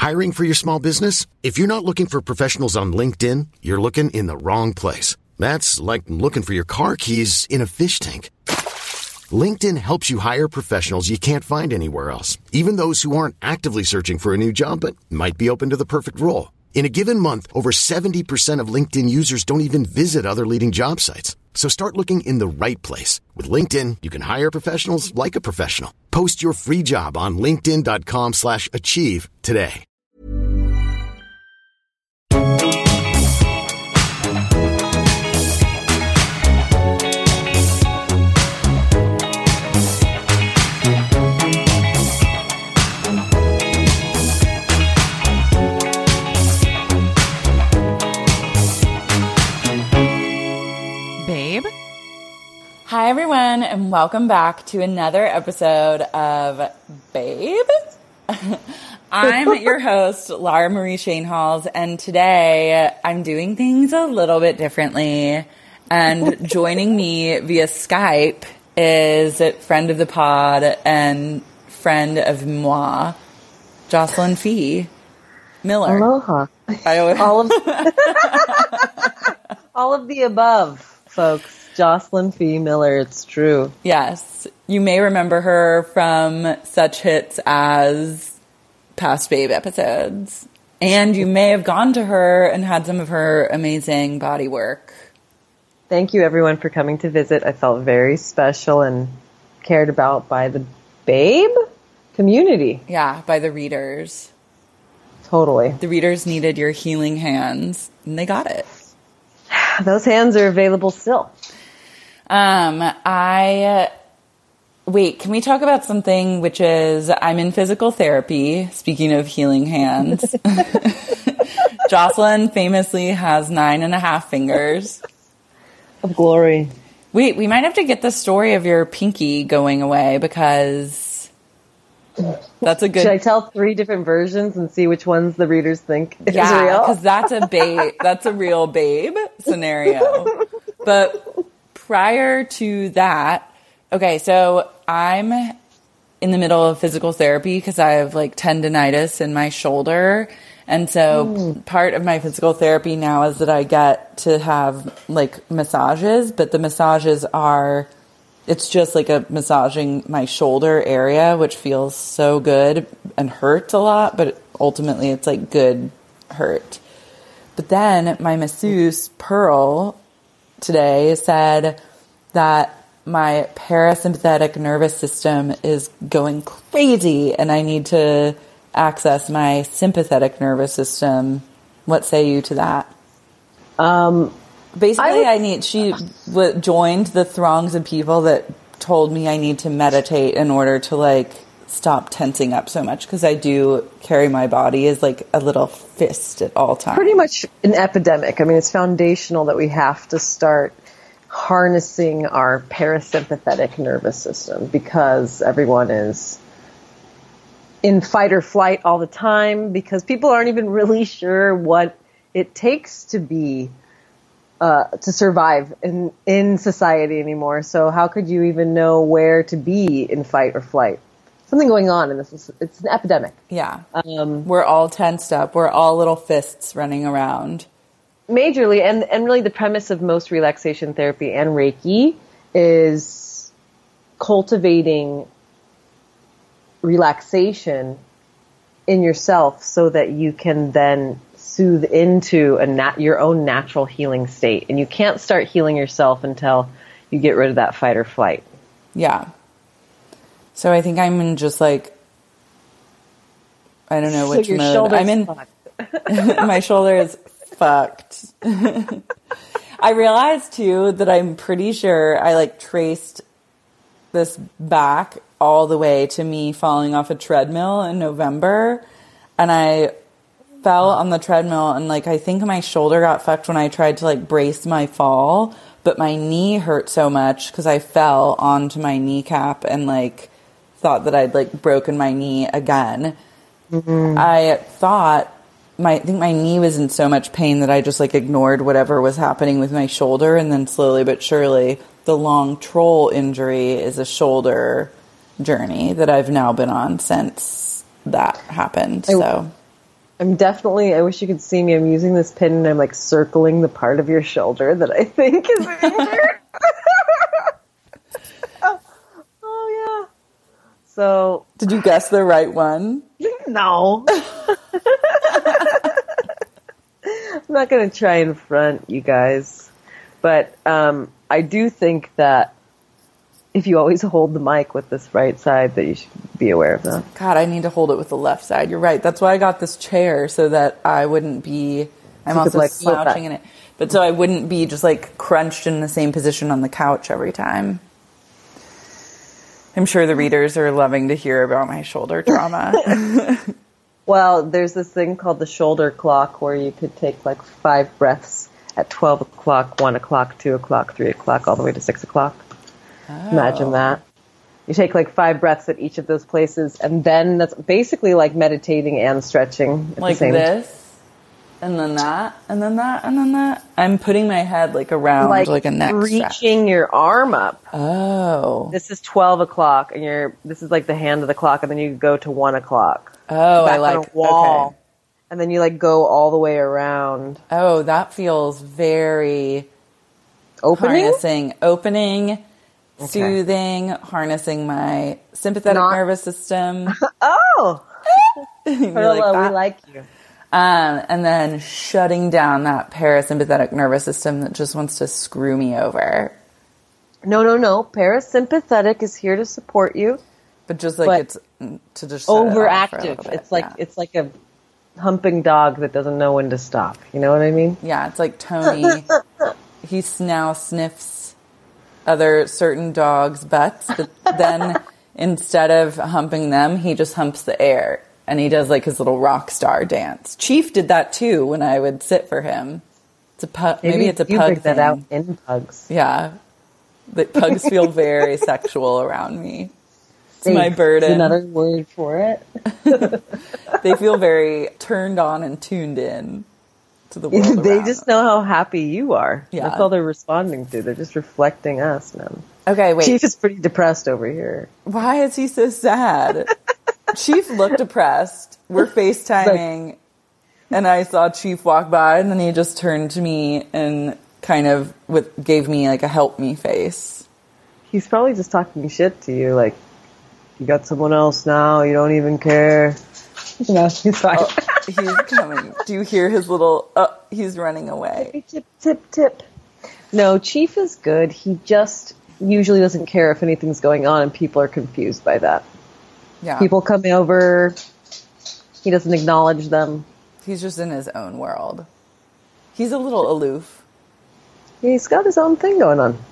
Hiring for your small business? If you're not looking for professionals on LinkedIn, you're looking in the wrong place. That's like looking for your car keys in a fish tank. LinkedIn helps you hire professionals you can't find anywhere else, even those who aren't actively searching for a new job but might be open to the perfect role. In a given month, over 70% of LinkedIn users don't even visit other leading job sites. So start looking in the right place. With LinkedIn, you can hire professionals like a professional. Post your free job on linkedin.com/achieve today. Hi, everyone, and welcome back to another episode of Babe. I'm your host, Lara Marie Shainhalls, and today I'm doing things a little bit differently. And joining me via Skype is a friend of the pod and friend of moi, Jocelyn Fee Miller. Aloha. All of the above, folks. Jocelyn Fee Miller, it's true. Yes. You may remember her from such hits as past Babe episodes. And you may have gone to her and had some of her amazing body work. Thank you, everyone, for coming to visit. I felt very special and cared about by the Babe community. Yeah, by the readers. Totally. The readers needed your healing hands, and they got it. Those hands are available still. Wait, can we talk about something which is, I'm in physical therapy, speaking of healing hands. Jocelyn famously has 9.5 fingers. Of glory. Wait, we might have to get the story of your pinky going away because that's a good... Should I tell 3 different versions and see which ones the readers think is real? Yeah, because that's a real Babe scenario. But prior to that, okay, so I'm in the middle of physical therapy because I have like tendonitis in my shoulder. And so part of my physical therapy now is that I get to have like massages, but the massages are, it's just like a massaging my shoulder area, which feels so good and hurts a lot, but ultimately it's like good hurt. But then my masseuse, Pearl, today said that my parasympathetic nervous system is going crazy and I need to access my sympathetic nervous system. What say you to that? Basically, she joined the throngs of people that told me I need to meditate in order to like stop tensing up so much because I do carry my body as like a little fist at all times. Pretty much an epidemic. I mean, it's foundational that we have to start harnessing our parasympathetic nervous system because everyone is in fight or flight all the time because people aren't even really sure what it takes to be to survive in society anymore. So how could you even know where to be in fight or flight? Something going on in this. It's an epidemic. Yeah. We're all tensed up. We're all little fists running around. Majorly, and really the premise of most relaxation therapy and Reiki is cultivating relaxation in yourself so that you can then soothe into your own natural healing state. And you can't start healing yourself until you get rid of that fight or flight. Yeah. So I think I'm in just like, I don't know which mode. I'm in. My shoulder is fucked. I realized too that I'm pretty sure I like traced this back all the way to me falling off a treadmill in November, and I fell on the treadmill and like I think my shoulder got fucked when I tried to like brace my fall, but my knee hurt so much because I fell onto my kneecap and like thought that I'd like broken my knee again. Mm-hmm. I thought I think my knee was in so much pain that I just like ignored whatever was happening with my shoulder, and then slowly but surely the long troll injury is a shoulder journey that I've now been on since that happened. So I wish you could see me. I'm using this pin and I'm like circling the part of your shoulder that I think is injured. Oh, yeah. So. Did you guess the right one? No. I'm not going to try and front you guys. But I do think that if you always hold the mic with this right side, that you should be aware of that. God, I need to hold it with the left side. You're right. That's why I got this chair, so that I wouldn't be... I'm also slouching in it. But so I wouldn't be just like crunched in the same position on the couch every time. I'm sure the readers are loving to hear about my shoulder trauma. Well, there's this thing called the shoulder clock where you could take like 5 breaths at 12 o'clock, 1 o'clock, 2 o'clock, 3 o'clock, all the way to 6 o'clock. Oh. Imagine that. You take like 5 breaths at each of those places, and then that's basically like meditating and stretching at like the same this, and then that, and then that, and then that. I'm putting my head like around like a neck reaching stretch. Your arm up. Oh. This is 12 o'clock, and this is like the hand of the clock, and then you go to 1 o'clock. Oh, back I like on a wall. Okay. And then you like go all the way around. Oh, that feels very opening, okay. Soothing, harnessing my sympathetic nervous system. Oh, Hello, we like you. And then shutting down that parasympathetic nervous system that just wants to screw me over. No. Parasympathetic is here to support you. But just like it's to just overactive. It's like a humping dog that doesn't know when to stop. You know what I mean? Yeah, it's like Tony. He now sniffs other certain dogs' butts, but then instead of humping them, he just humps the air. And he does like his little rock star dance. Chief did that too when I would sit for him. It's a pug. Maybe it's a you pug bring thing. That out in pugs. Yeah, the pugs feel very sexual around me. It's my burden. Another word for it. They feel very turned on and tuned in to the world. They just know how happy you are. Yeah. That's all they're responding to. They're just reflecting us, man. Okay, wait. Chief is pretty depressed over here. Why is he so sad? Chief looked depressed. We're FaceTiming, and I saw Chief walk by, and then he just turned to me and kind of gave me like a help me face. He's probably just talking shit to you, like, you got someone else now, you don't even care. No, he's fine. Oh, he's coming. Do you hear his little, he's running away. Tip, tip, tip. No, Chief is good. He just usually doesn't care if anything's going on, and people are confused by that. Yeah. People come over, he doesn't acknowledge them. He's just in his own world. He's a little aloof. He's got his own thing going on.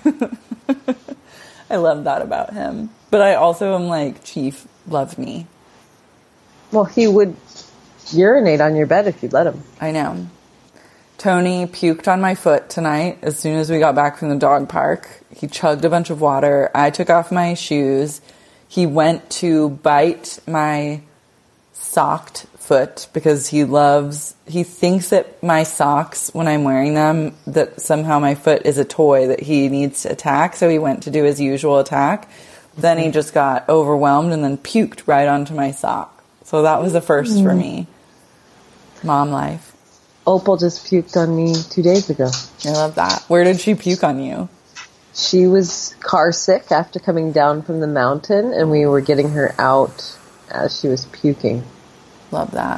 I love that about him. But I also am like, Chief, love me. Well, he would urinate on your bed if you'd let him. I know. Tony puked on my foot tonight as soon as we got back from the dog park. He chugged a bunch of water. I took off my shoes. He went to bite my socked foot because he thinks that my socks, when I'm wearing them, that somehow my foot is a toy that he needs to attack. So he went to do his usual attack. Then he just got overwhelmed and then puked right onto my sock. So that was a first for me. Mom life. Opal just puked on me 2 days ago. I love that. Where did she puke on you? She was car sick after coming down from the mountain, and we were getting her out as she was puking. Love that.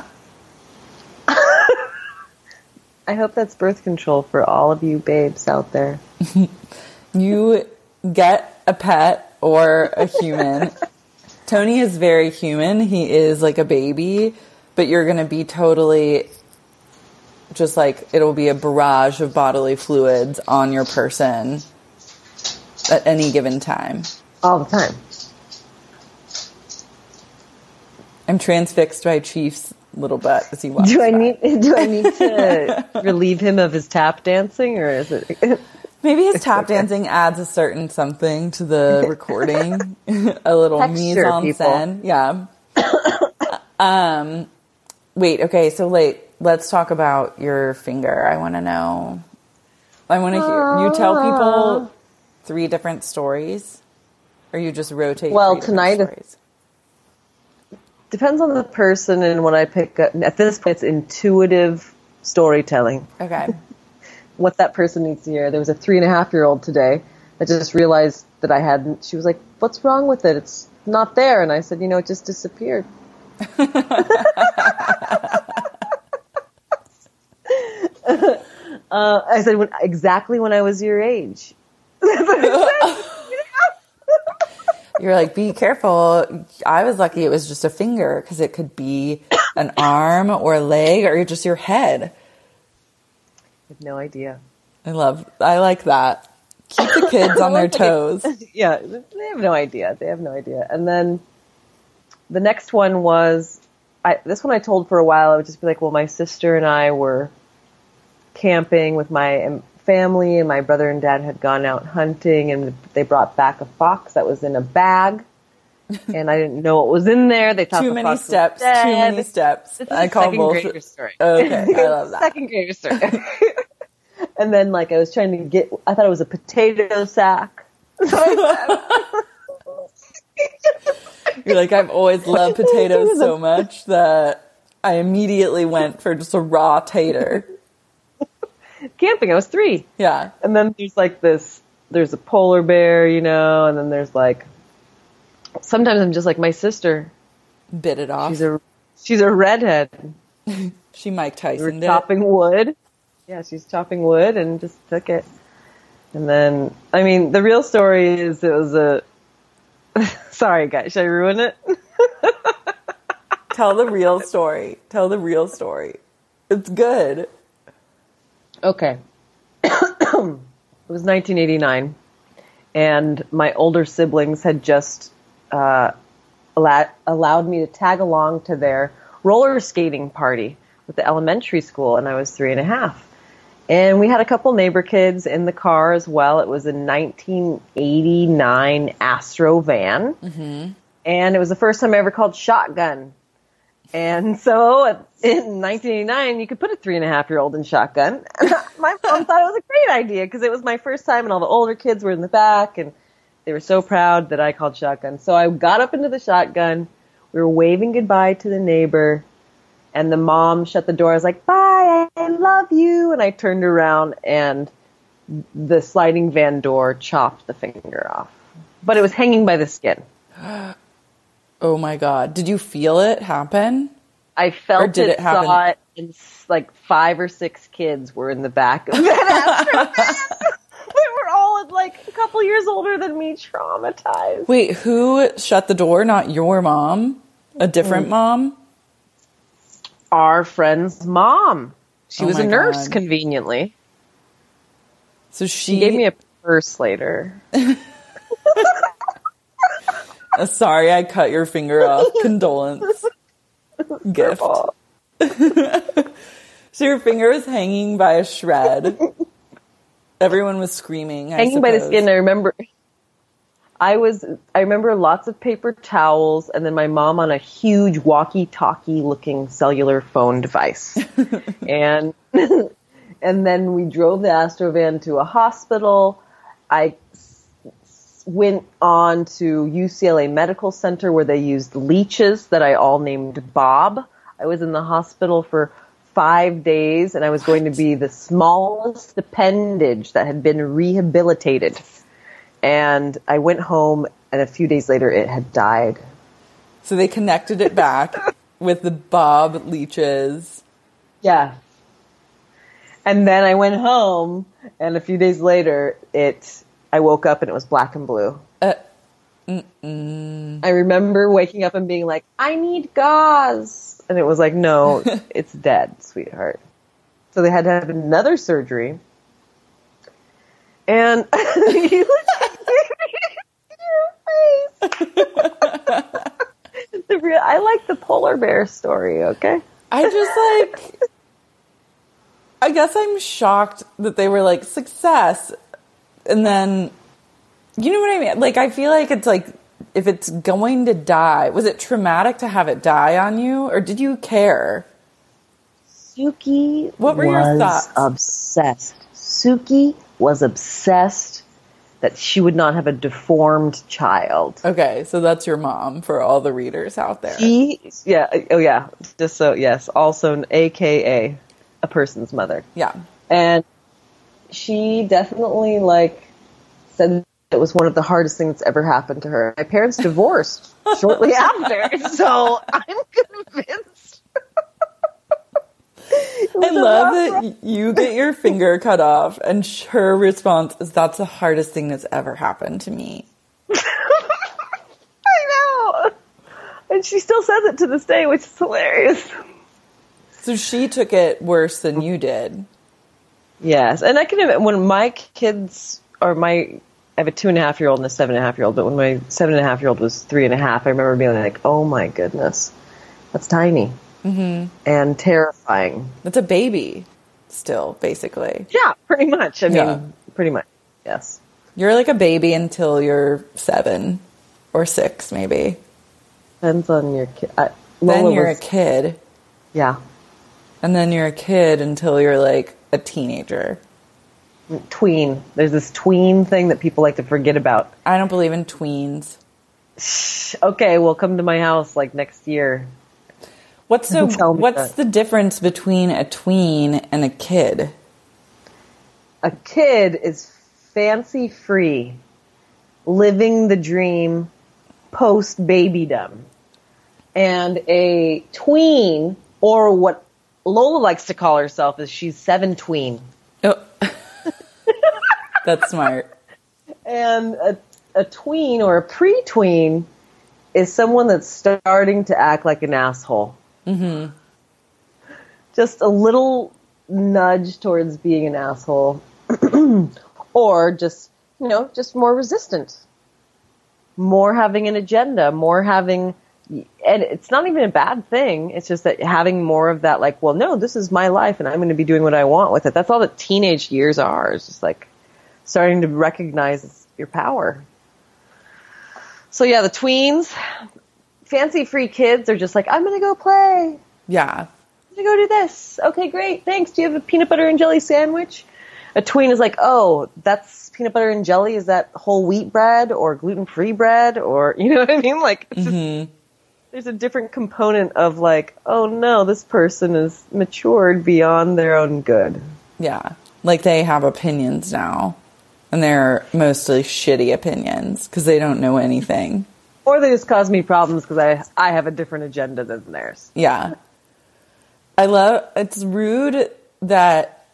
I hope that's birth control for all of you babes out there. You get a pet or a human. Tony is very human. He is like a baby, but you're going to be totally just like, it'll be a barrage of bodily fluids on your person at any given time. All the time. I'm transfixed by Chief's little butt as he walks Do I by. need to relieve him of his tap dancing, or is it... Maybe his tap dancing adds a certain something to the recording. A little mise en scène. Yeah. Wait, okay, so let's talk about your finger. I want to know. I want to hear. You tell people 3 different stories? Or you just rotate 3 different stories? depends on the person and what I pick up. At this point, it's intuitive storytelling. Okay. What that person needs to hear. There was a 3.5-year-old today that just realized that I hadn't. She was like, "What's wrong with it? It's not there." And I said, "It just disappeared." I said, exactly when I was your age. You're like, be careful. I was lucky it was just a finger, because it could be an arm or a leg or just your head. I have no idea. I like that. Keep the kids on their toes. Yeah, they have no idea. And then the next one was, this one I told for a while. I would just be like, well, my sister and I were camping with my family, and my brother and dad had gone out hunting, and they brought back a fox that was in a bag, and I didn't know what was in there. They thought Too the many fox steps. was dead. Too many steps. This is I call second bullshit. grader story. Okay, I love that. Second grader story. And then, I was trying to get. I thought it was a potato sack. You're like, I've always loved potatoes so much that I immediately went for just a raw tater. Camping, I was 3. Yeah. And then there's a polar bear, and then there's sometimes I'm just like my sister. Bit it off. She's a redhead. She Mike We were Tyson did. chopping wood. Yeah, she's chopping wood and just took it. And then, the real story is it was a... Sorry, guys, should I ruin it? Tell the real story. It's good. Okay. It was 1989, and my older siblings had just allowed me to tag along to their roller skating party with the elementary school, and I was 3.5. And we had a couple neighbor kids in the car as well. It was a 1989 Astro van, and it was the first time I ever called shotgun. And so in 1989, you could put a 3.5-year-old in shotgun. And my mom thought it was a great idea because it was my first time, and all the older kids were in the back, and they were so proud that I called shotgun. So I got up into the shotgun. We were waving goodbye to the neighbor, and the mom shut the door. I was like, "Bye, I love you." And I turned around, and the sliding van door chopped the finger off. But it was hanging by the skin. Oh my God. Did you feel it happen? I felt Or did it happen? saw it, and 5 or 6 kids were in the back of that Astro van. They were all a couple years older than me, traumatized. Wait, who shut the door? Not your mom? A different mom? Our friend's mom. She was my a nurse, God. conveniently. So She gave me a purse later. Sorry, I cut your finger off. Condolence. Gift. So your finger was hanging by a shred. Everyone was screaming. Hanging by the skin. I remember lots of paper towels, and then my mom on a huge walkie-talkie looking cellular phone device. and then we drove the Astrovan to a hospital. I went on to UCLA Medical Center where they used leeches that I all named Bob. I was in the hospital for 5 days, and I was going to be the smallest appendage that had been rehabilitated. And I went home, and a few days later, it had died. So they connected it back with the Bob leeches. Yeah. And then I went home, and a few days later, I woke up, and it was black and blue. I remember waking up and being like, "I need gauze." And it was like, "No, it's dead, sweetheart." So they had to have another surgery. And your face. I like the polar bear story, okay? I guess I'm shocked that they were like, success. And then, you know what I mean? I feel like it's if it's going to die, was it traumatic to have it die on you, or did you care? Suki What were your thoughts? Obsessed. Suki was obsessed that she would not have a deformed child. Okay, so that's your mom for all the readers out there. Just so, yes, also an AKA a person's mother. Yeah. And she definitely, like, said it was one of the hardest things that's ever happened to her. My parents divorced shortly after, so I'm convinced. I love that you get your finger cut off, and her response is, "That's the hardest thing that's ever happened to me." I know. And she still says it to this day, which is hilarious. So she took it worse than you did. Yes, and I can admit, when my kids, I have a 2.5-year-old and a 7.5-year-old, but when my 7.5-year-old was 3.5, I remember being like, oh my goodness, that's tiny. Mm-hmm. And terrifying. It's a baby still, basically. Yeah, pretty much. I mean, pretty much, yes. You're like a baby until you're 7 or 6, maybe. Depends on your kid. Then you're a kid. Yeah. And then you're a kid until you're like a teenager. Tween. There's this tween thing that people like to forget about. I don't believe in tweens. Okay, well, come to my house like next year. What's the difference between a tween and a kid? A kid is fancy free, living the dream post babydom. And a tween, or what Lola likes to call herself, is she's 7 tween. Oh. That's smart. And a tween or a pre-tween is someone that's starting to act like an asshole. Mm-hmm. Just a little nudge towards being an asshole. Or just more resistant. More having an agenda, more having... And it's not even a bad thing. It's just that having more of that, like, well, no, this is my life and I'm going to be doing what I want with it. That's all that teenage years are. It's just like starting to recognize your power. So yeah, the tweens, fancy free kids are just like, I'm going to go play. Yeah. I'm going to go do this. Okay, great. Thanks. Do you have a peanut butter and jelly sandwich? A tween is like, oh, that's peanut butter and jelly. Is that whole wheat bread or gluten-free bread? Or, you know what I mean? Like, it's just, there's a different component of like, oh no, this person is matured beyond their own good. Yeah. Like they have opinions now. And they're mostly shitty opinions because they don't know anything. Or they just cause me problems because I have a different agenda than theirs. Yeah. It's rude that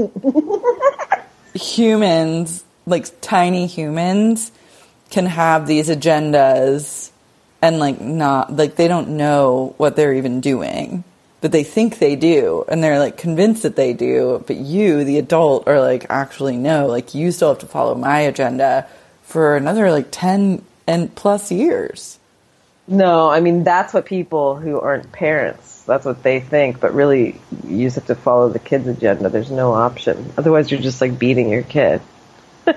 humans, like tiny humans, can have these agendas and like not, like they don't know what they're even doing. But they think they do, and they're like convinced that they do, but you, the adult, are like, actually no, like you still have to follow my agenda for another like 10 and plus years. No, I mean, that's what people who aren't parents, that's what they think, but really you just have to follow the kid's agenda. There's no option. Otherwise you're just like beating your kid. That's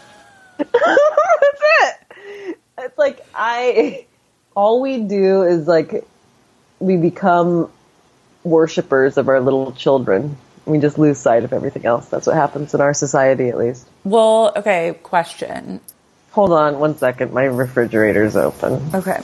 it. It's like all we do is like, we become worshippers of our little children. We just lose sight of everything else. That's what happens in our society, at least. Well, okay, question. Hold on 1 second. My refrigerator's open. Okay.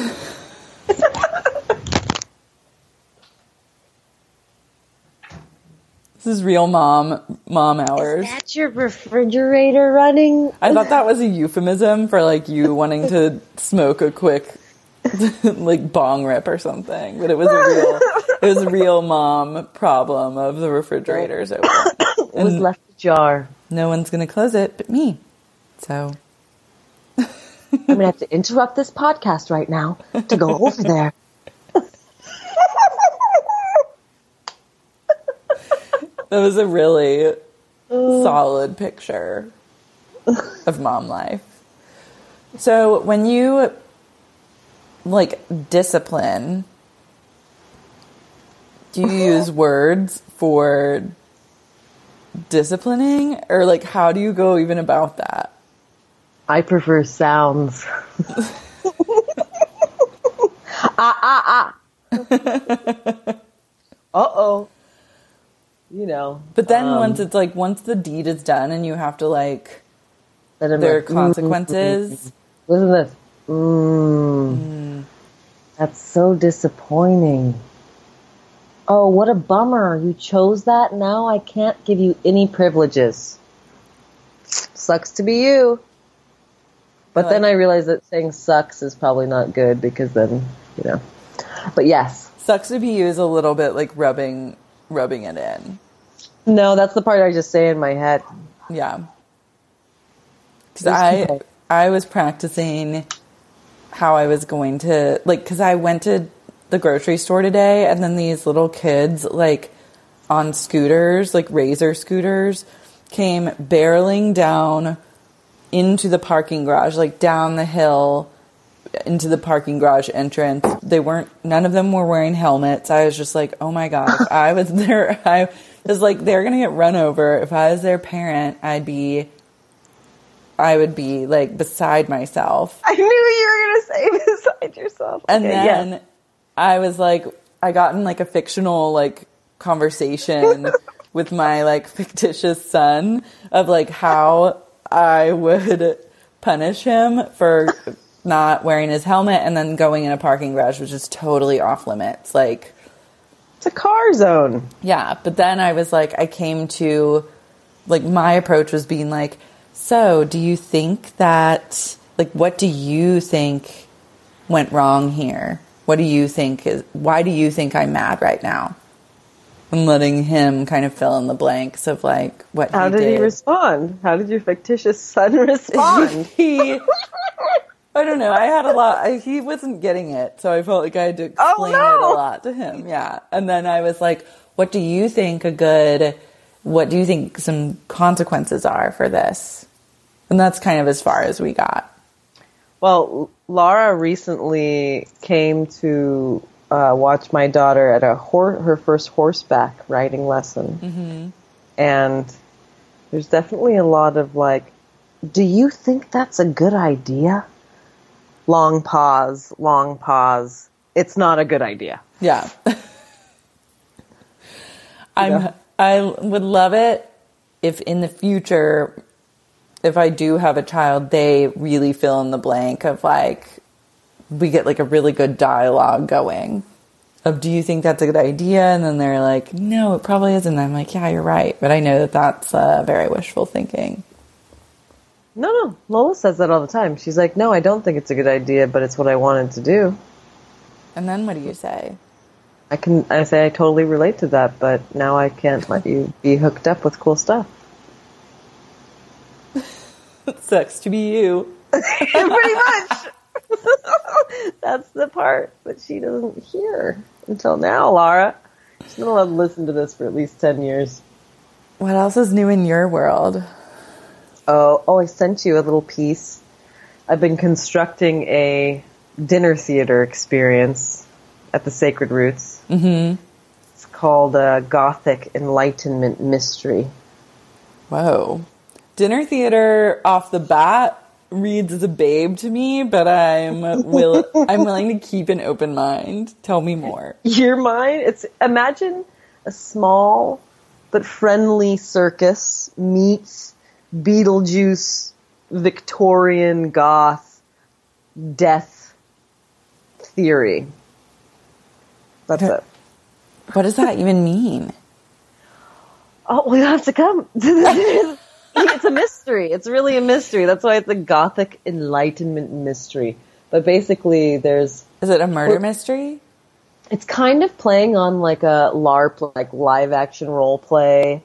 This is real mom hours. Is that your refrigerator running? I thought that was a euphemism for like you wanting to smoke a quick like bong rip or something, but it was a real mom problem of the refrigerator's open. It was left ajar. No one's gonna close it but me. So I'm gonna have to interrupt this podcast right now to go over there. That was a really solid picture of mom life. So when you like discipline, do you use words for disciplining, or like how do you go even about that? I prefer sounds. Uh-oh. You know. But then once the deed is done and you have to like That I'm there are like, consequences. Listen to this. That's so disappointing. Oh, what a bummer. You chose that. Now I can't give you any privileges. Sucks to be you. But then I realized that saying sucks is probably not good because then, But yes. Sucks to be you is a little bit like rubbing it in. No, that's the part I just say in my head. Yeah. Because I was practicing how I was going to, because I went to the grocery store today, and then these little kids, on scooters, Razor scooters, came barreling down into the parking garage, down the hill into the parking garage entrance. None of them were wearing helmets. I was just like, oh my God, if I was there, I was like, they're going to get run over. If I was their parent, I would be beside myself. I knew you were going to say beside yourself. And then I was I got in a fictional conversation with my fictitious son of how I would punish him for not wearing his helmet and then going in a parking garage, which is totally off limits. It's a car zone. Yeah. But then I was I came to my approach was being so do you think that, what do you think went wrong here? What do you think why do you think I'm mad right now? And letting him kind of fill in the blanks of what he did. How did he respond? How did your fictitious son respond? I don't know. I had a lot. He wasn't getting it, so I felt like I had to explain it a lot to him. Yeah. And then I was what do you think what do you think some consequences are for this? And that's kind of as far as we got. Well, Laura recently came to watch my daughter at her first horseback riding lesson. Mm-hmm. And there's definitely a lot of do you think that's a good idea? Long pause. It's not a good idea. Yeah. I would love it if in the future, if I do have a child, they really fill in the blank of we get a really good dialogue going of, do you think that's a good idea? And then they're no, it probably isn't. I'm yeah, you're right. But I know that that's very wishful thinking. No. Lola says that all the time. She's no, I don't think it's a good idea, but it's what I wanted to do. And then what do you say? I say I totally relate to that, but now I can't let you be hooked up with cool stuff. It sucks to be you. Pretty much. That's the part that she doesn't hear until now, Laura. She's not allowed to listen to this for at least 10 years. What else is new in your world? Oh, I sent you a little piece. I've been constructing a dinner theater experience at the Sacred Roots. Mm-hmm. It's called Gothic Enlightenment Mystery. Whoa. Dinner theater off the bat reads as a babe to me, but I'm willing to keep an open mind. Tell me more. Your mind? Imagine a small but friendly circus meets Beetlejuice, Victorian goth, death theory. That's it. What does that even mean? Oh, we have to come. It's a mystery. It's really a mystery. That's why it's a Gothic Enlightenment mystery. But basically, Is it a murder mystery? It's kind of playing on a LARP, live action role play,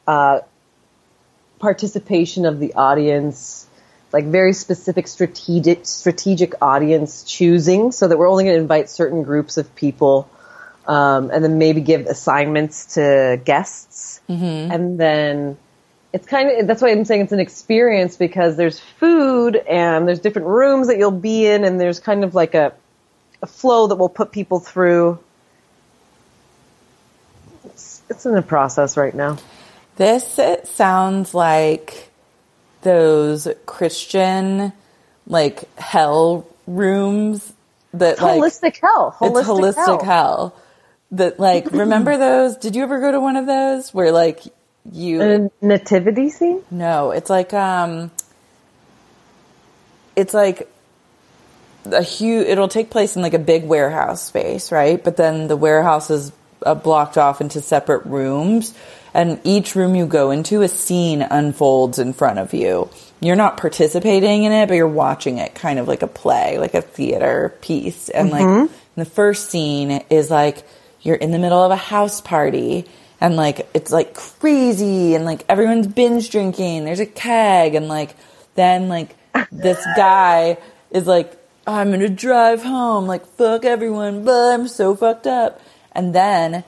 participation of the audience, very specific strategic audience choosing, so that we're only going to invite certain groups of people, and then maybe give assignments to guests. Mm-hmm. And then it's that's why I'm saying it's an experience, because there's food and there's different rooms that you'll be in, and there's kind of a flow that will put people through. It's in the process right now. It sounds like those Christian, hell rooms that holistic hell. It's holistic hell. That remember those? Did you ever go to one of those where a nativity scene? No, it's it's like it'll take place in like a big warehouse space, right? But then the warehouse is blocked off into separate rooms, and each room you go into, a scene unfolds in front of you. You're not participating in it, but you're watching it kind of like a play, like a theater piece. And like the first scene is like you're in the middle of a house party, and like it's like crazy, and like everyone's binge drinking. There's a keg, and like then like this guy is like, I'm gonna drive home, like fuck everyone, but I'm so fucked up. And then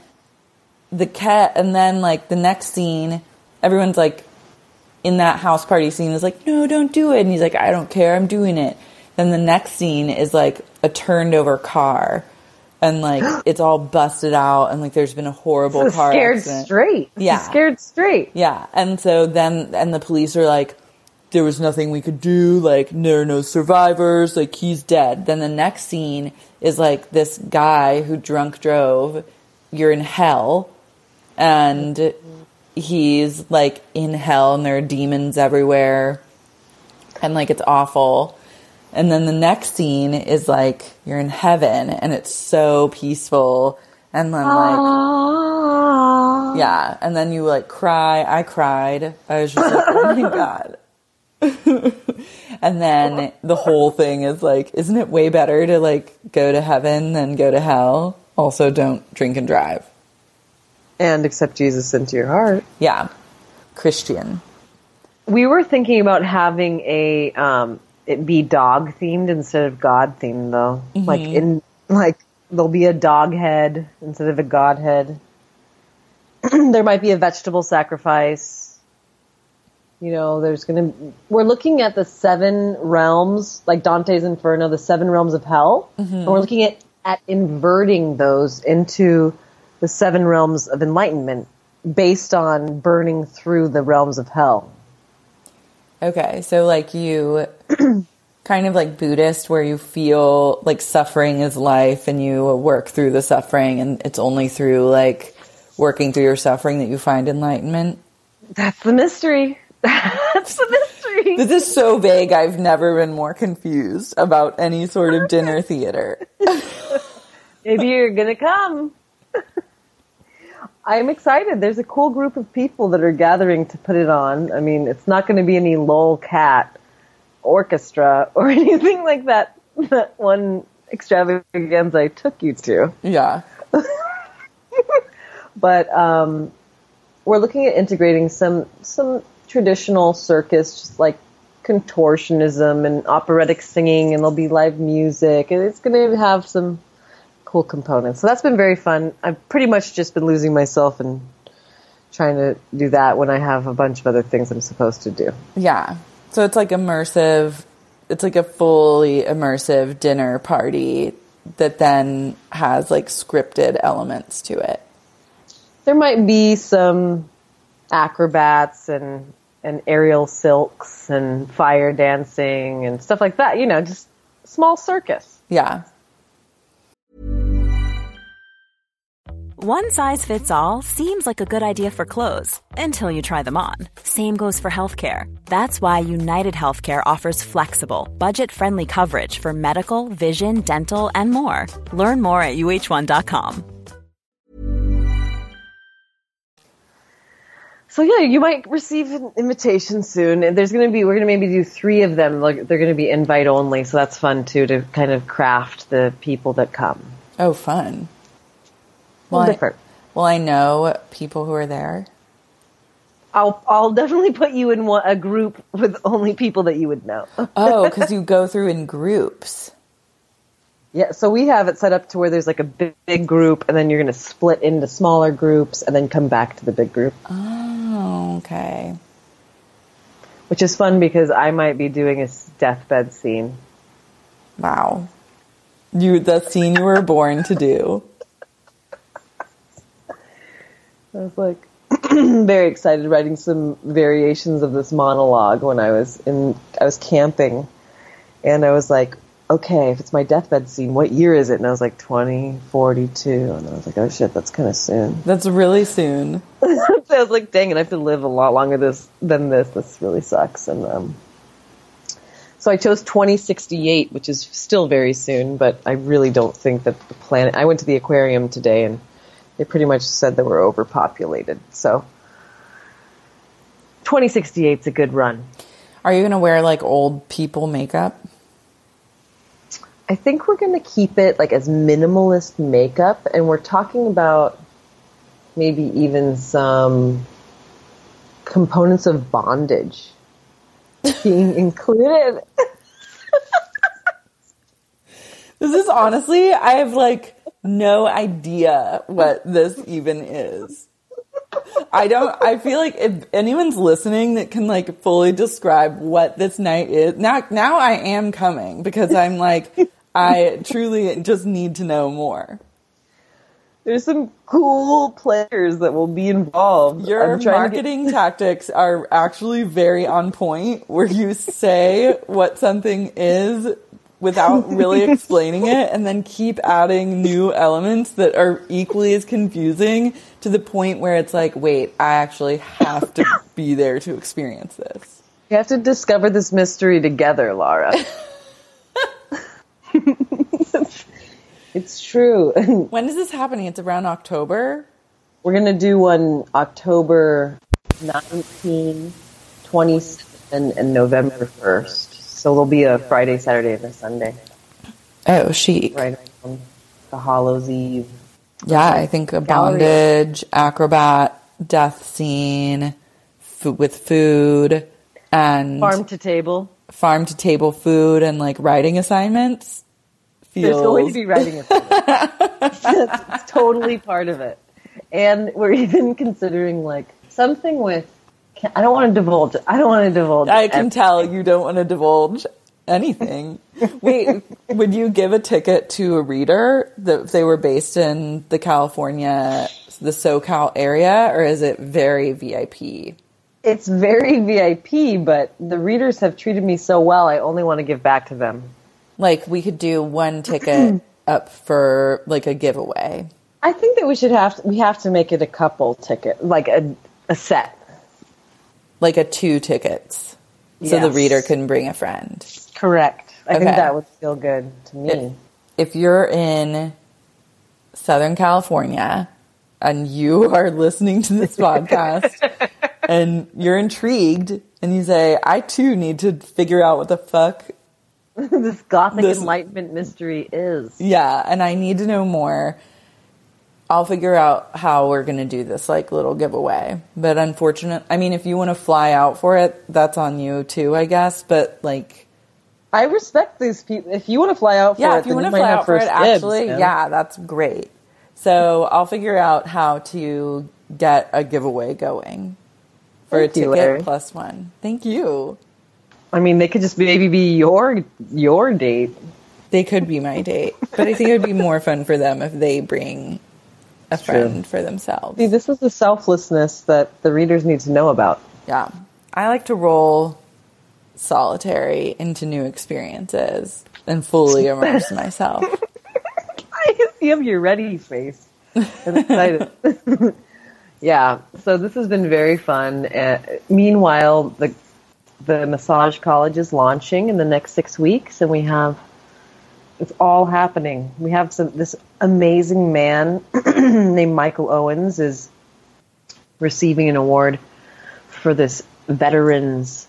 like the next scene, everyone's like in that house party scene is like, no, don't do it. And he's like, I don't care, I'm doing it. Then the next scene is like a turned over car, and like it's all busted out, and like there's been a horrible car accident. Scared straight. Yeah. And so then the police are like, there was nothing we could do, like there are no survivors, like he's dead. Then the next scene is like this guy who drunk drove, you're in hell, and he's like in hell, and there are demons everywhere, and like it's awful. And then the next scene is like you're in heaven, and it's so peaceful, and then like yeah, and then you like cry. I cried. I was just like, oh my God. And then the whole thing is like, isn't it way better to like go to heaven than go to hell? Also, don't drink and drive. And accept Jesus into your heart. Yeah. Christian. We were thinking about having it be dog themed instead of God themed though. Like there'll be a dog head instead of a God head. There might be a vegetable sacrifice. You know, we're looking at the 7 realms, like Dante's Inferno, the 7 realms of hell. And we're looking at inverting those into the 7 realms of enlightenment based on burning through the realms of hell. Okay, so like you kind of like Buddhist, where you feel like suffering is life and you work through the suffering, and it's only through like working through your suffering that you find enlightenment. That's the mystery. That's the mystery. This is so vague. I've never been more confused about any sort of dinner theater. Maybe you're going to come. I'm excited. There's a cool group of people that are gathering to put it on. I mean, it's not going to be any lolcat orchestra or anything like that one extravaganza I took you to. Yeah. But we're looking at integrating some traditional circus, just like contortionism and operatic singing, and there'll be live music, and it's going to have some cool components. So that's been very fun. I've pretty much just been losing myself and trying to do that when I have a bunch of other things I'm supposed to do. Yeah. So it's like immersive. It's like a fully immersive dinner party that then has like scripted elements to it. There might be some acrobats and aerial silks and fire dancing and stuff like that. You know, just small circus. Yeah. One size fits all seems like a good idea for clothes until you try them on. Same goes for healthcare. That's why United Healthcare offers flexible, budget-friendly coverage for medical, vision, dental, and more. Learn more at UH1.com. So yeah, you might receive an invitation soon. We're going to maybe do 3 of them. Like, they're going to be invite only, so that's fun too, to kind of craft the people that come. Oh, fun. Well, different. I know people who are there. I'll definitely put you in a group with only people that you would know. Oh, because you go through in groups. Yeah, so we have it set up to where there's like a big group, and then you're going to split into smaller groups, and then come back to the big group. Oh, okay. Which is fun because I might be doing a deathbed scene. Wow. The scene you were born to do. I was like very excited writing some variations of this monologue when I was camping, and I was like, okay, if it's my deathbed scene, what year is it? And I was like 2042, and I was like, oh shit, that's kind of soon. That's really soon. So I was like, dang it, I have to live a lot longer than this. This really sucks. And So I chose 2068, which is still very soon, but I really don't think that the planet... I went to the aquarium today, and they pretty much said that we're overpopulated. So 2068 is a good run. Are you going to wear, like, old people makeup? I think we're going to keep it, like, as minimalist makeup, and we're talking about maybe even some components of bondage being included. This is honestly, I have like no idea what this even is. I feel like if anyone's listening that can like fully describe what this night is, now I am coming because I'm like, I truly just need to know more. There's some cool players that will be involved. Your marketing tactics are actually very on point, where you say what something is without really explaining it and then keep adding new elements that are equally as confusing to the point where it's like, wait, I actually have to be there to experience this. You have to discover this mystery together, Laura. It's true. When is this happening? It's around October? We're going to do one October 19, 27, and November 1st. So there'll be a Friday, Saturday, and a Sunday. Oh, chic. Right on the Hallows Eve. Yeah, I think a bondage, acrobat, death scene, with food, and... Farm to table food, and like writing assignments. There's going to be writing assignments. It's totally part of it. And we're even considering like something with... I don't want to divulge. I can tell you don't want to divulge anything. Wait, would you give a ticket to a reader that if they were based in the SoCal area, or is it very VIP? It's very VIP, but the readers have treated me so well, I only want to give back to them. Like, we could do one ticket up for, like, a giveaway. I think that we have to make it a couple ticket, like a set. Like a 2 tickets. So the reader can bring a friend. Correct. I think that would feel good to me. If you're in Southern California and you are listening to this podcast and you're intrigued and you say, I too need to figure out what the fuck this Gothic Enlightenment mystery is. Yeah, and I need to know more. I'll figure out how we're going to do this, like, little giveaway. But if you want to fly out for it, that's on you too, I guess. But, like... I respect these people. If you want to fly out for it, if you want to fly out for it, actually, that's great. So I'll figure out how to get a giveaway going for a ticket plus one. Thank you. I mean, they could just maybe be your date. They could be my date. But I think it would be more fun for them if they bring a friend for themselves. See, this is the selflessness that the readers need to know about. Yeah. I like to roll solitary into new experiences and fully immerse myself. I can see your ready face. I'm excited. Yeah, so this has been very fun. Meanwhile, the massage college is launching in the next 6 weeks, and it's all happening. We have this amazing man named Michael Owens is receiving an award for this veterans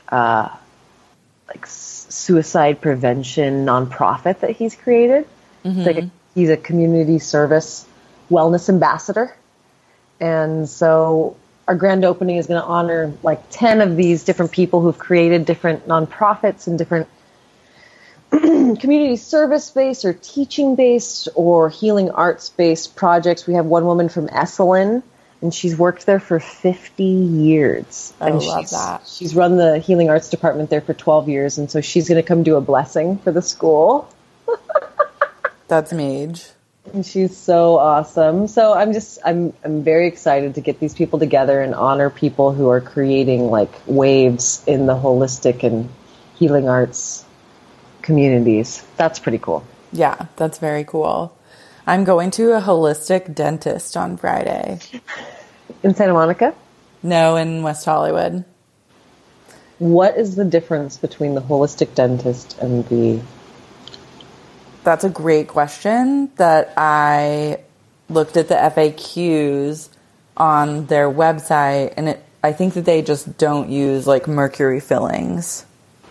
suicide prevention nonprofit that he's created. Mm-hmm. He's a community service wellness ambassador. And so our grand opening is going to honor 10 of these different people who've created different nonprofits and different community service-based or teaching-based or healing arts-based projects. We have one woman from Esalen, and she's worked there for 50 years. I love that. She's run the healing arts department there for 12 years, and so she's going to come do a blessing for the school. That's Mage. And she's so awesome. So I'm very excited to get these people together and honor people who are creating waves in the holistic and healing arts communities. That's pretty cool. Yeah, that's very cool. I'm going to a holistic dentist on Friday. In Santa Monica? No, in West Hollywood. What is the difference between the holistic dentist and the... That's a great question that I looked at the FAQs on their website, and I think that they just don't use like mercury fillings.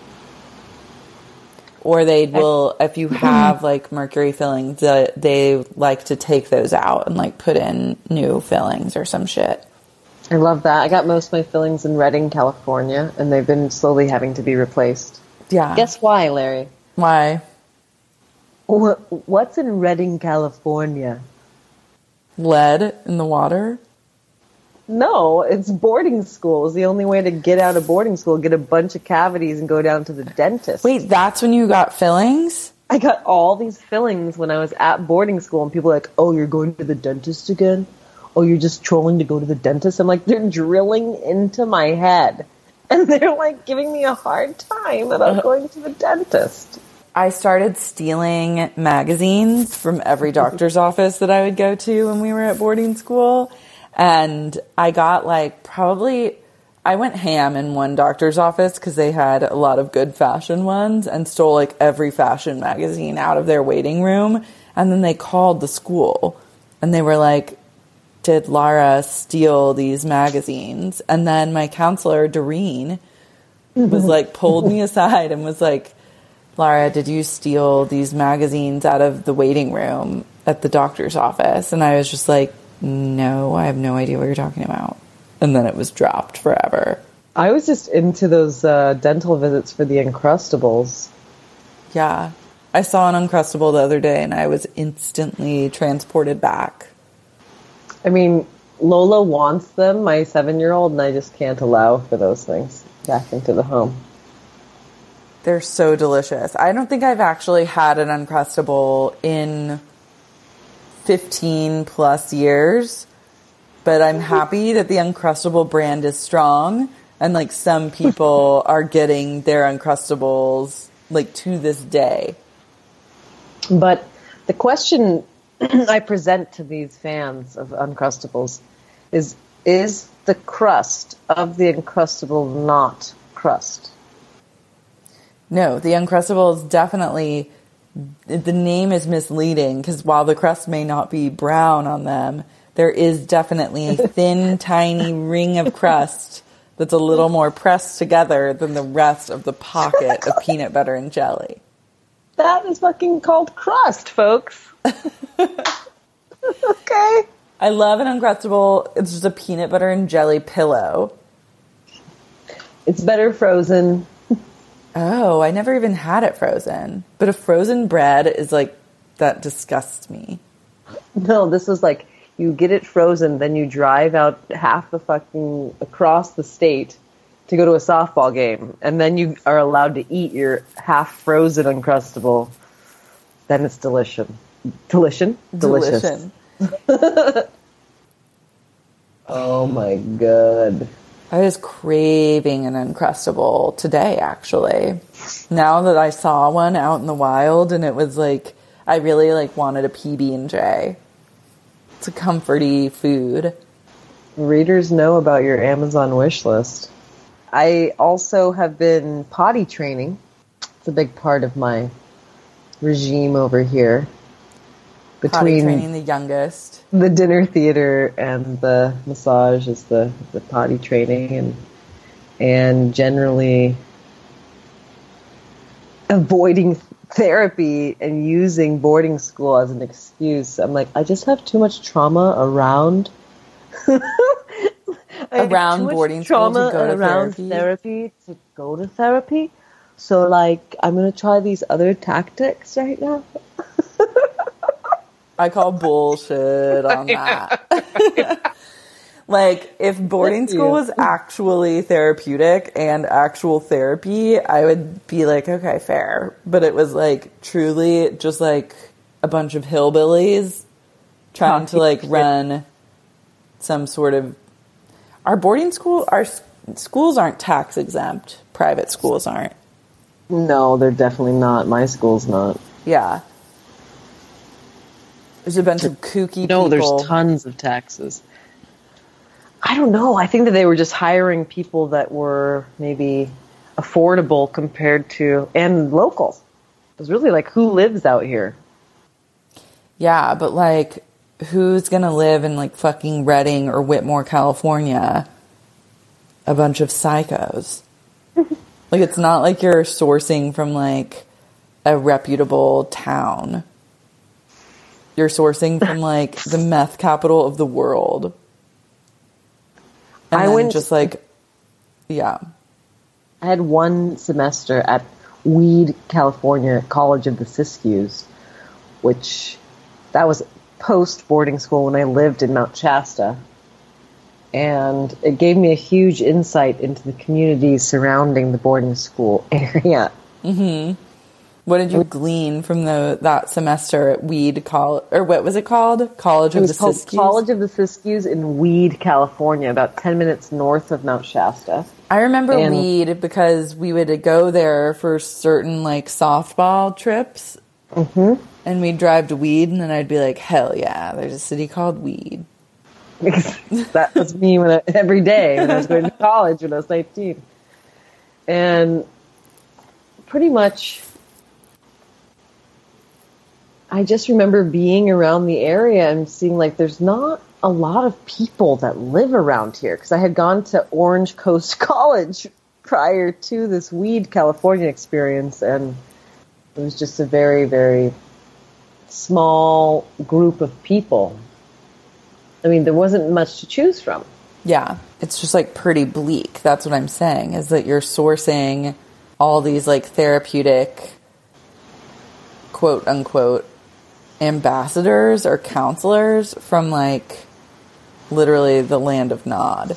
Or they will, if you have like mercury fillings, they like to take those out and like put in new fillings or some shit. I love that. I got most of my fillings in Redding, California, and they've been slowly having to be replaced. Yeah. Guess why, Larry? Why? What's in Redding, California? Lead in the water? No, it's boarding school. It's the only way to get out of boarding school, get a bunch of cavities and go down to the dentist. Wait, that's when you got fillings? I got all these fillings when I was at boarding school, and people are like, oh, you're going to the dentist again? Oh, you're just trolling to go to the dentist? I'm like, they're drilling into my head. And they're like giving me a hard time about going to the dentist. I started stealing magazines from every doctor's office that I would go to when we were at boarding school. And I got I went ham in one doctor's office because they had a lot of good fashion ones, and stole like every fashion magazine out of their waiting room. And then they called the school and they were like, did Lara steal these magazines? And then my counselor, Doreen, was like, pulled me aside and was like, Lara, did you steal these magazines out of the waiting room at the doctor's office? And I was just like, no, I have no idea what you're talking about. And then it was dropped forever. I was just into those dental visits for the Uncrustables. Yeah. I saw an Uncrustable the other day and I was instantly transported back. I mean, Lola wants them, my 7-year-old, and I just can't allow for those things back into the home. They're so delicious. I don't think I've actually had an Uncrustable in 15 plus years, but I'm happy that the Uncrustable brand is strong, and like some people are getting their Uncrustables like to this day. But the question I present to these fans of Uncrustables is the crust of the Uncrustable not crust? No, the Uncrustable is definitely, the name is misleading because while the crust may not be brown on them, there is definitely a thin, tiny ring of crust that's a little more pressed together than the rest of the pocket of peanut butter and jelly. That is fucking called crust, folks. Okay. I love an Uncrustable. It's just a peanut butter and jelly pillow. It's better frozen. Oh, I never even had it frozen. But a frozen bread is like, that disgusts me. No, this was like, you get it frozen, then you drive out half the fucking across the state to go to a softball game, and then you are allowed to eat your half frozen Uncrustable. Then it's delicious. Delicious. Oh my god. I was craving an Uncrustable today, actually. Now that I saw one out in the wild, and it was like, I really like wanted a PB&J. It's a comforty food. Readers know about your Amazon wish list. I also have been potty training. It's a big part of my regime over here. Potty training the youngest. The dinner theater and the massage is the potty training, and generally avoiding therapy and using boarding school as an excuse. I'm like, I just have too much trauma around around boarding school to go to therapy to go to therapy. So like, I'm gonna try these other tactics right now. I call bullshit on that. Like, if boarding school was actually therapeutic and actual therapy, I would be like, okay, fair. But it was like truly just like a bunch of hillbillies trying to like run some sort of... Our schools aren't tax exempt. Private schools aren't. No, they're definitely not. My school's not. Yeah. There's a bunch of kooky people. No, there's tons of taxes. I don't know. I think that they were just hiring people that were maybe affordable compared to, and local. It's really like, who lives out here? Yeah, but like, who's gonna live in like fucking Redding or Whitmore, California? A bunch of psychos. Like, it's not like you're sourcing from like a reputable town. You're sourcing from like the meth capital of the world. And I then went just like, yeah. I had one semester at Weed, California, College of the Siskiyous, which that was post boarding school when I lived in Mount Shasta. And it gave me a huge insight into the communities surrounding the boarding school area. Mm-hmm. What did you glean from that semester at Weed College, or what was it called? College of the Siskiyous? College of the Siskiyous in Weed, California, about 10 minutes north of Mount Shasta. I remember Weed because we would go there for certain like softball trips. Mm-hmm. And we'd drive to Weed, and then I'd be like, hell yeah, there's a city called Weed. That was me every day when I was going to college when I was 19. And pretty much, I just remember being around the area and seeing like there's not a lot of people that live around here. Because I had gone to Orange Coast College prior to this Weed, California experience, and it was just a very, very small group of people. I mean, there wasn't much to choose from. Yeah, it's just like pretty bleak. That's what I'm saying, is that you're sourcing all these like therapeutic, quote unquote, ambassadors or counselors from like literally the land of Nod.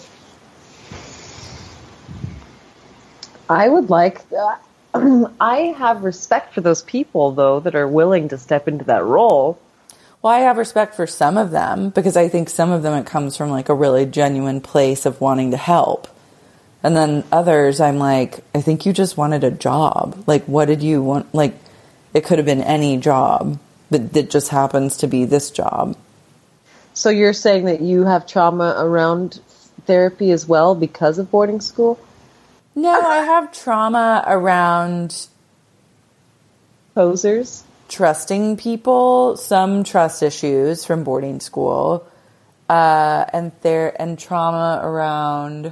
I would like, I have respect for those people though that are willing to step into that role. Well, I have respect for some of them because I think some of them it comes from like a really genuine place of wanting to help. And then others, I'm like, I think you just wanted a job. Like, what did you want? Like, it could have been any job, but it just happens to be this job. So you're saying that you have trauma around therapy as well because of boarding school? No, I have trauma around posers. Trusting people, some trust issues from boarding school, and trauma around,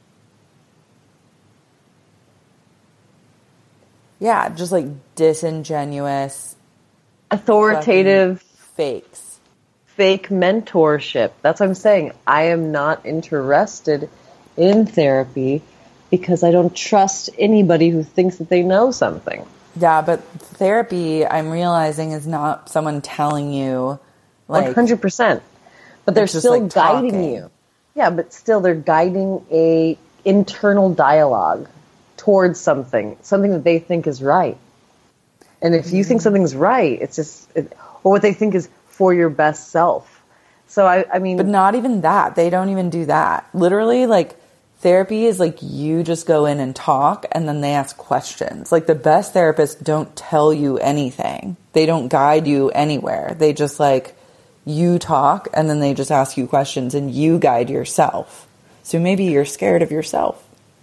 yeah, just like disingenuous, authoritative fakes, fake mentorship. That's what I'm saying. I am not interested in therapy because I don't trust anybody who thinks that they know something. Yeah, but therapy, I'm realizing, is not someone telling you, like... 100%. But they're still like guiding talking. You. Yeah, but still they're guiding a internal dialogue towards something that they think is right. And if you think something's right, it's just... or what they think is for your best self. So, I mean... But not even that. They don't even do that. Literally, like... Therapy is like you just go in and talk and then they ask questions. Like the best therapists don't tell you anything. They don't guide you anywhere. They just like you talk and then they just ask you questions and you guide yourself. So maybe you're scared of yourself.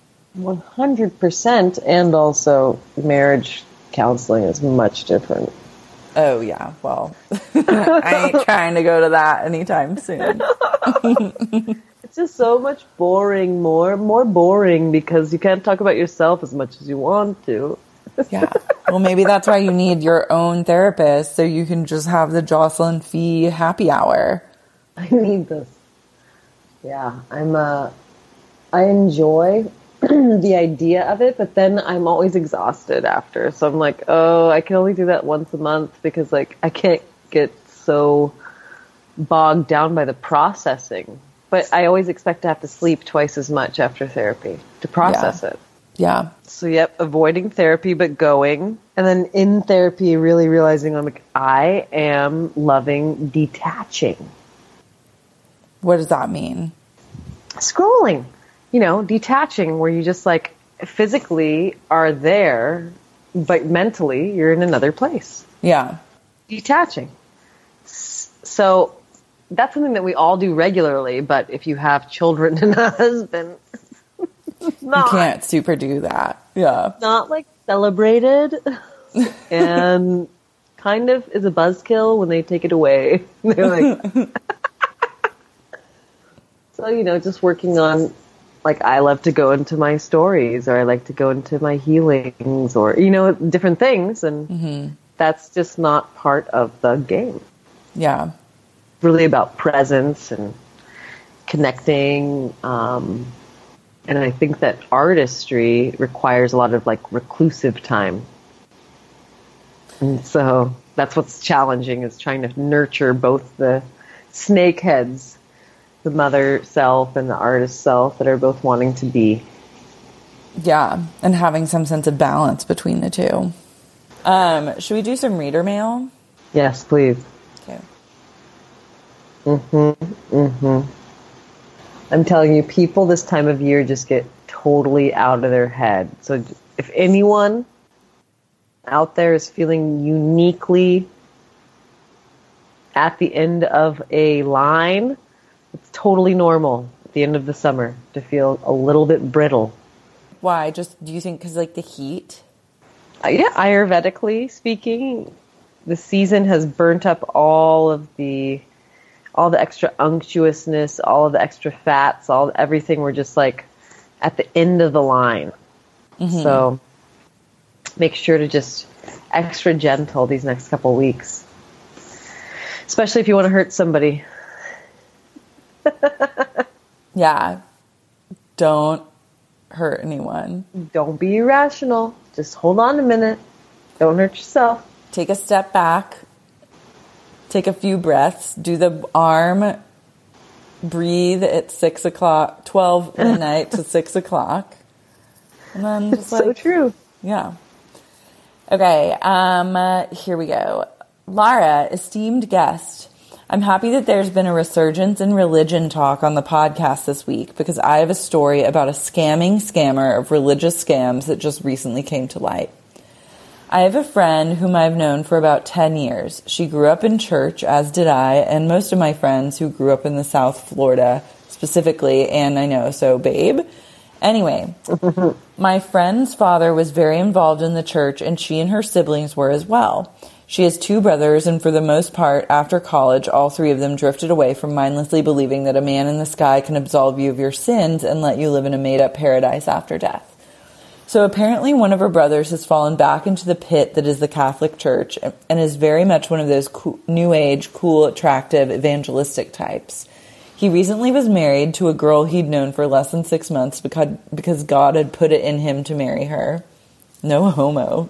100%. And also marriage counseling is much different. Oh yeah. Well, I ain't trying to go to that anytime soon. It's just so much boring, more boring because you can't talk about yourself as much as you want to. Yeah. Well, maybe that's why you need your own therapist so you can just have the Jocelyn Fee happy hour. I need this. Yeah, I enjoy the idea of it, but then I'm always exhausted after. So I'm like, oh, I can only do that once a month because like I can't get so bogged down by the processing. But I always expect to have to sleep twice as much after therapy to process it. Yeah. So, yep, avoiding therapy but going. And then in therapy, really realizing I'm like, I am loving detaching. What does that mean? Scrolling. You know, detaching where you just like physically are there, but mentally you're in another place. Yeah. Detaching. So... that's something that we all do regularly, but if you have children and a husband, You can't super do that. Yeah. Not like celebrated and kind of is a buzzkill when they take it away. They're like, so, just working on, like, I love to go into my stories, or I like to go into my healings, or, different things. And that's just not part of the game. Yeah. Really about presence and connecting. And I think that artistry requires a lot of, like, reclusive time. And so that's what's challenging, is trying to nurture both the snake heads, the mother self and the artist self, that are both wanting to be. Yeah, and having some sense of balance between the two. Should we do some reader mail? Yes, please. Okay. I'm telling you, people this time of year just get totally out of their head. So if anyone out there is feeling uniquely at the end of a line, it's totally normal at the end of the summer to feel a little bit brittle. Why? Do you think because, like, the heat? Yeah, Ayurvedically speaking, the season has burnt up all the extra unctuousness, all of the extra fats, everything. We're just, like, at the end of the line. So make sure to just extra gentle these next couple weeks, especially if you want to hurt somebody. Yeah. Don't hurt anyone. Don't be irrational. Just hold on a minute. Don't hurt yourself. Take a step back. Take a few breaths. Do the arm. Breathe at 12 midnight to 6 o'clock. And then just so true. Yeah. Okay. Here we go. Lara, esteemed guest. I'm happy that there's been a resurgence in religion talk on the podcast this week, because I have a story about a scammer of religious scams that just recently came to light. I have a friend whom I've known for about 10 years. She grew up in church, as did I, and most of my friends who grew up in the South Florida specifically, and I know, so babe. Anyway, my friend's father was very involved in the church, and she and her siblings were as well. She has 2 brothers, and for the most part, after college, all 3 of them drifted away from mindlessly believing that a man in the sky can absolve you of your sins and let you live in a made-up paradise after death. So apparently one of her brothers has fallen back into the pit that is the Catholic Church and is very much one of those new age, cool, attractive, evangelistic types. He recently was married to a girl he'd known for less than 6 months because God had put it in him to marry her. No homo.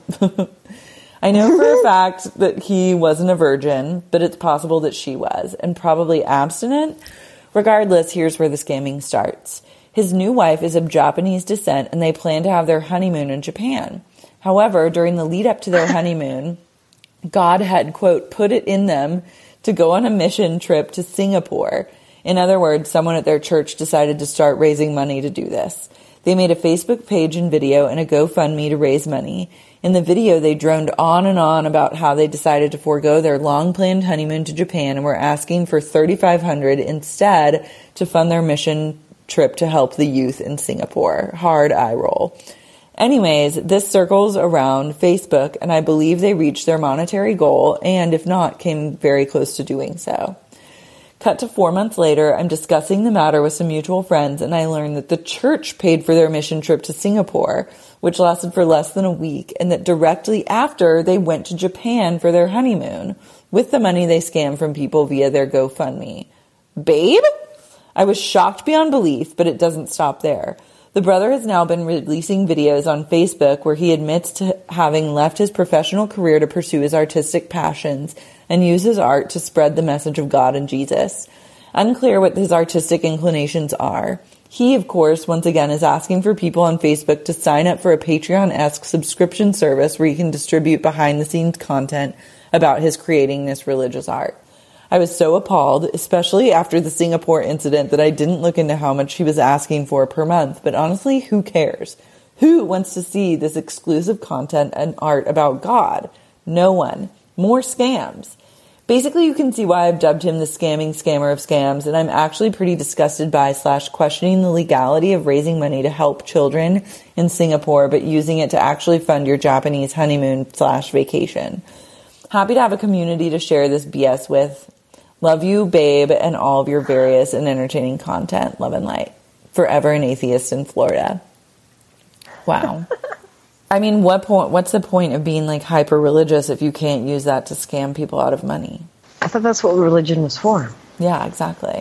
I know for a fact that he wasn't a virgin, but it's possible that she was, and probably abstinent. Regardless, here's where the scamming starts. His new wife is of Japanese descent, and they plan to have their honeymoon in Japan. However, during the lead up to their honeymoon, God had, quote, put it in them to go on a mission trip to Singapore. In other words, someone at their church decided to start raising money to do this. They made a Facebook page and video and a GoFundMe to raise money. In the video, they droned on and on about how they decided to forego their long-planned honeymoon to Japan and were asking for $3,500 instead to fund their mission trip to help the youth in Singapore. Hard eye roll. Anyways, this circles around Facebook, and I believe they reached their monetary goal, and if not, came very close to doing so. Cut to 4 months later, I'm discussing the matter with some mutual friends, and I learned that the church paid for their mission trip to Singapore, which lasted for less than a week, and that directly after, they went to Japan for their honeymoon, with the money they scammed from people via their GoFundMe. Babe? I was shocked beyond belief, but it doesn't stop there. The brother has now been releasing videos on Facebook where he admits to having left his professional career to pursue his artistic passions and use his art to spread the message of God and Jesus. Unclear what his artistic inclinations are. He, of course, once again is asking for people on Facebook to sign up for a Patreon-esque subscription service where he can distribute behind-the-scenes content about his creating this religious art. I was so appalled, especially after the Singapore incident, that I didn't look into how much he was asking for per month. But honestly, who cares? Who wants to see this exclusive content and art about God? No one. More scams. Basically, you can see why I've dubbed him the scamming scammer of scams, and I'm actually pretty disgusted by / questioning the legality of raising money to help children in Singapore, but using it to actually fund your Japanese honeymoon / vacation. Happy to have a community to share this BS with. Love you, babe, and all of your various and entertaining content. Love and light. Forever an atheist in Florida. Wow. I mean, what's the point of being like hyper religious if you can't use that to scam people out of money? I thought that's what religion was for. Yeah, exactly.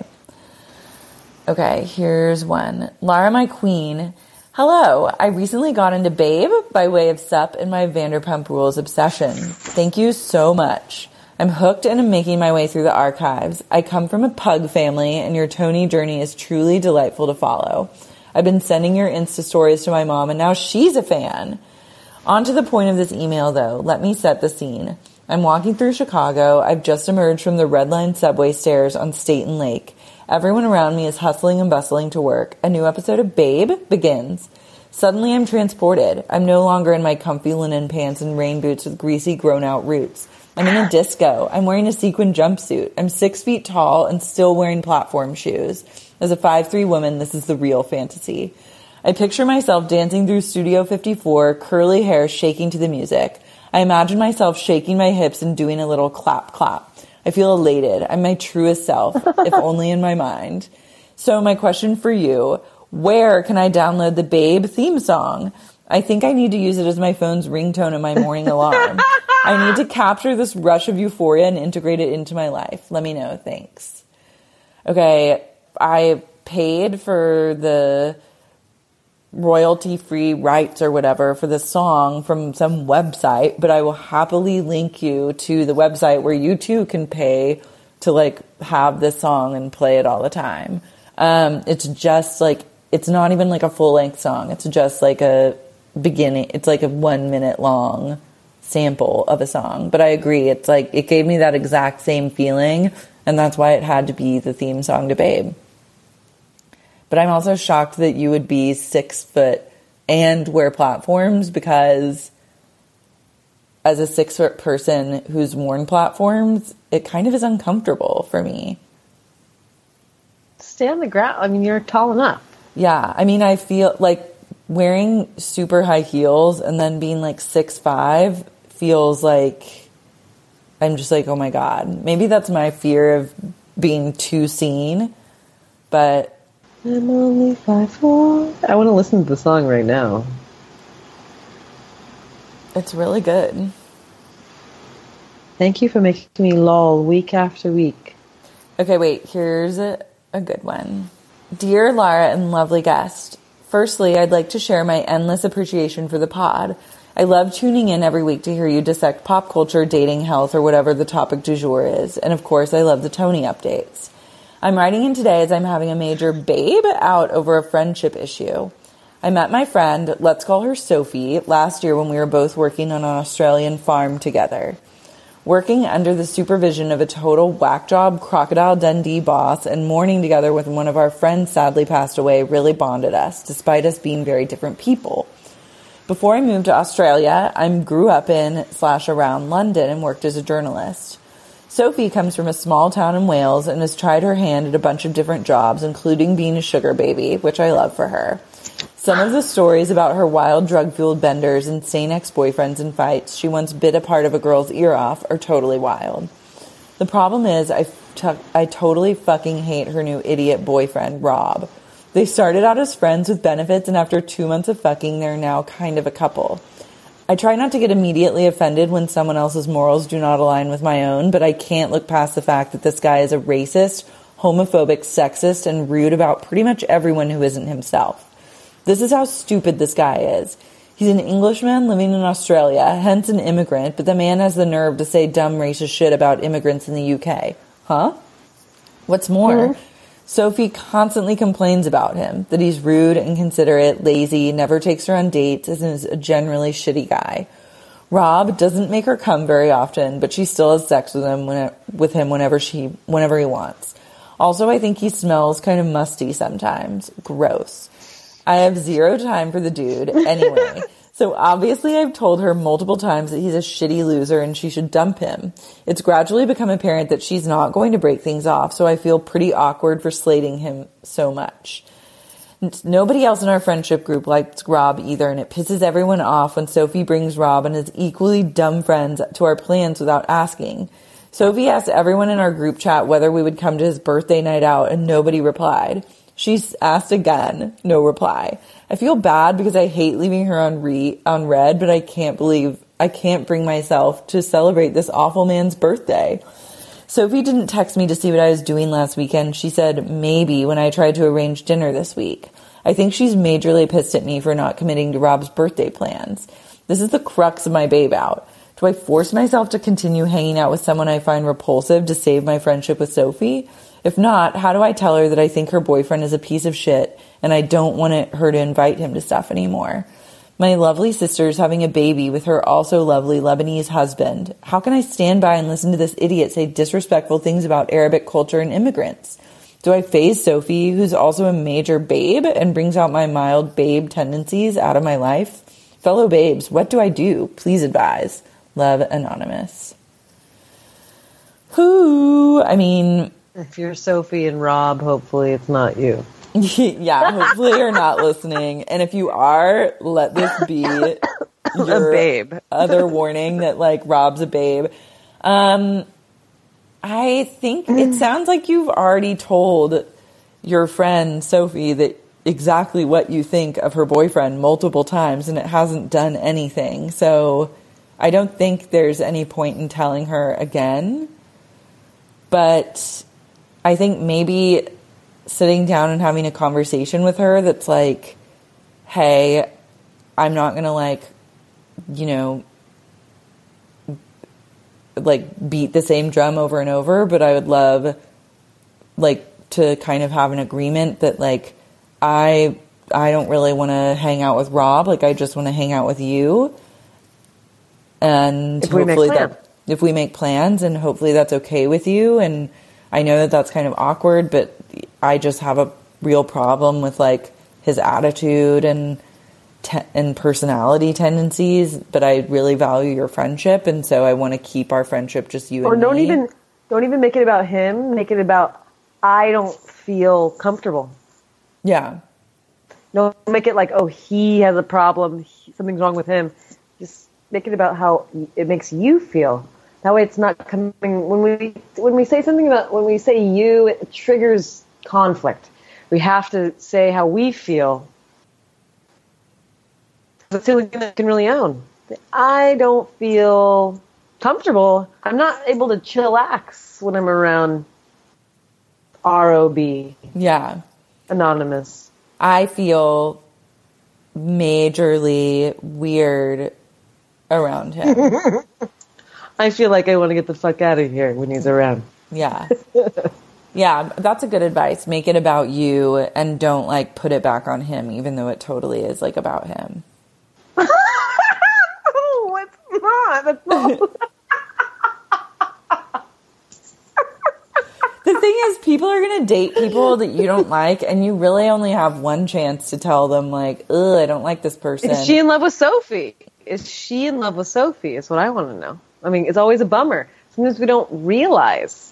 Okay, here's one. Lara, my queen. Hello, I recently got into Babe by way of sup in my Vanderpump Rules obsession. Thank you so much. I'm hooked and I'm making my way through the archives. I come from a pug family and your Tony journey is truly delightful to follow. I've been sending your Insta stories to my mom and now she's a fan. On to the point of this email, though. Let me set the scene. I'm walking through Chicago. I've just emerged from the Red Line subway stairs on State and Lake. Everyone around me is hustling and bustling to work. A new episode of Babe begins. Suddenly, I'm transported. I'm no longer in my comfy linen pants and rain boots with greasy, grown-out roots. I'm in a disco. I'm wearing a sequin jumpsuit. I'm 6 feet tall and still wearing platform shoes. As a 5'3" woman, this is the real fantasy. I picture myself dancing through Studio 54, curly hair shaking to the music. I imagine myself shaking my hips and doing a little clap, clap. I feel elated. I'm my truest self, if only in my mind. So my question for you, where can I download the Babe theme song? I think I need to use it as my phone's ringtone and my morning alarm. I need to capture this rush of euphoria and integrate it into my life. Let me know. Thanks. Okay, I paid for the royalty-free rights or whatever for the song from some website, but I will happily link you to the website where you too can pay to like have this song and play it all the time. It's just like, it's not even like a full-length song. It's just like a beginning. It's like a 1 minute long sample of a song. But I agree. It's like, it gave me that exact same feeling, and that's why it had to be the theme song to Babe. But I'm also shocked that you would be 6 foot and wear platforms, because as a 6 foot person who's worn platforms, it kind of is uncomfortable for me. Stay on the ground. I mean, you're tall enough. Yeah. I mean, I feel like wearing super high heels and then being like 6'5" feels like I'm just like, oh my God. Maybe that's my fear of being too seen, but I'm only 5'4". I want to listen to the song right now. It's really good. Thank you for making me lol week after week. Okay, wait. Here's a good one. Dear Lara and lovely guest, firstly, I'd like to share my endless appreciation for the pod. I love tuning in every week to hear you dissect pop culture, dating, health, or whatever the topic du jour is. And of course, I love the Tony updates. I'm writing in today as I'm having a major babe out over a friendship issue. I met my friend, let's call her Sophie, last year when we were both working on an Australian farm together. Working under the supervision of a total whack job Crocodile Dundee boss and mourning together with one of our friends sadly passed away really bonded us, despite us being very different people. Before I moved to Australia, I grew up in / around London and worked as a journalist. Sophie comes from a small town in Wales and has tried her hand at a bunch of different jobs, including being a sugar baby, which I love for her. Some of the stories about her wild drug-fueled benders, insane ex-boyfriends, and fights she once bit a part of a girl's ear off are totally wild. The problem is I totally fucking hate her new idiot boyfriend, Rob. They started out as friends with benefits, and after 2 months of fucking, they're now kind of a couple. I try not to get immediately offended when someone else's morals do not align with my own, but I can't look past the fact that this guy is a racist, homophobic, sexist, and rude about pretty much everyone who isn't himself. This is how stupid this guy is. He's an Englishman living in Australia, hence an immigrant, but the man has the nerve to say dumb racist shit about immigrants in the UK. Huh? What's more, Sophie constantly complains about him, that he's rude, inconsiderate, lazy, never takes her on dates, and is a generally shitty guy. Rob doesn't make her come very often, but she still has sex with him whenever he wants. Also, I think he smells kind of musty sometimes. Gross. I have zero time for the dude. Anyway, So obviously I've told her multiple times that he's a shitty loser and she should dump him. It's gradually become apparent that she's not going to break things off, so I feel pretty awkward for slating him so much. Nobody else in our friendship group likes Rob either, and it pisses everyone off when Sophie brings Rob and his equally dumb friends to our plans without asking. Sophie asked everyone in our group chat whether we would come to his birthday night out, and nobody replied. She's asked again, no reply. I feel bad because I hate leaving her on red, but I can't bring myself to celebrate this awful man's birthday. Sophie didn't text me to see what I was doing last weekend. She said maybe when I tried to arrange dinner this week. I think she's majorly pissed at me for not committing to Rob's birthday plans. This is the crux of my babe out. Do I force myself to continue hanging out with someone I find repulsive to save my friendship with Sophie? If not, how do I tell her that I think her boyfriend is a piece of shit and I don't want her to invite him to stuff anymore? My lovely sister's having a baby with her also lovely Lebanese husband. How can I stand by and listen to this idiot say disrespectful things about Arabic culture and immigrants? Do I phase Sophie, who's also a major babe and brings out my mild babe tendencies out of my life? Fellow babes, what do I do? Please advise. Love, Anonymous. I mean... If you're Sophie and Rob, hopefully it's not you. Yeah, hopefully you're not listening. And if you are, let this be your babe. Other warning that, like, Rob's a babe. I think it sounds like you've already told your friend Sophie that exactly what you think of her boyfriend multiple times, and it hasn't done anything. So I don't think there's any point in telling her again. But I think maybe sitting down and having a conversation with her that's like, hey, I'm not going to, like, you know, like, beat the same drum over and over, but I would love, like, to kind of have an agreement that, like, I don't really want to hang out with Rob. Like, I just want to hang out with you. And hopefully if we make plans, and hopefully that's okay with you. And I know that that's kind of awkward, but I just have a real problem with, like, his attitude and personality tendencies, but I really value your friendship, and so I want to keep our friendship just you and me. Or don't even make it about him. Make it about, I don't feel comfortable. Yeah. Don't make it like, oh, he has a problem, something's wrong with him. Just make it about how it makes you feel. That way it's not coming, when we say something about, when we say you, it triggers conflict. We have to say how we feel. That's the only thing that I can really own. I don't feel comfortable. I'm not able to chillax when I'm around ROB. Yeah. Anonymous. I feel majorly weird around him. I feel like I want to get the fuck out of here when he's around. Yeah. Yeah, that's a good advice. Make it about you and don't, like, put it back on him, even though it totally is, like, about him. Oh, it's not. That's not. The thing is, people are going to date people that you don't like, and you really only have one chance to tell them, like, ugh, I don't like this person. Is she in love with Sophie? Is she in love with Sophie? Is what I want to know. I mean, it's always a bummer. Sometimes we don't realize.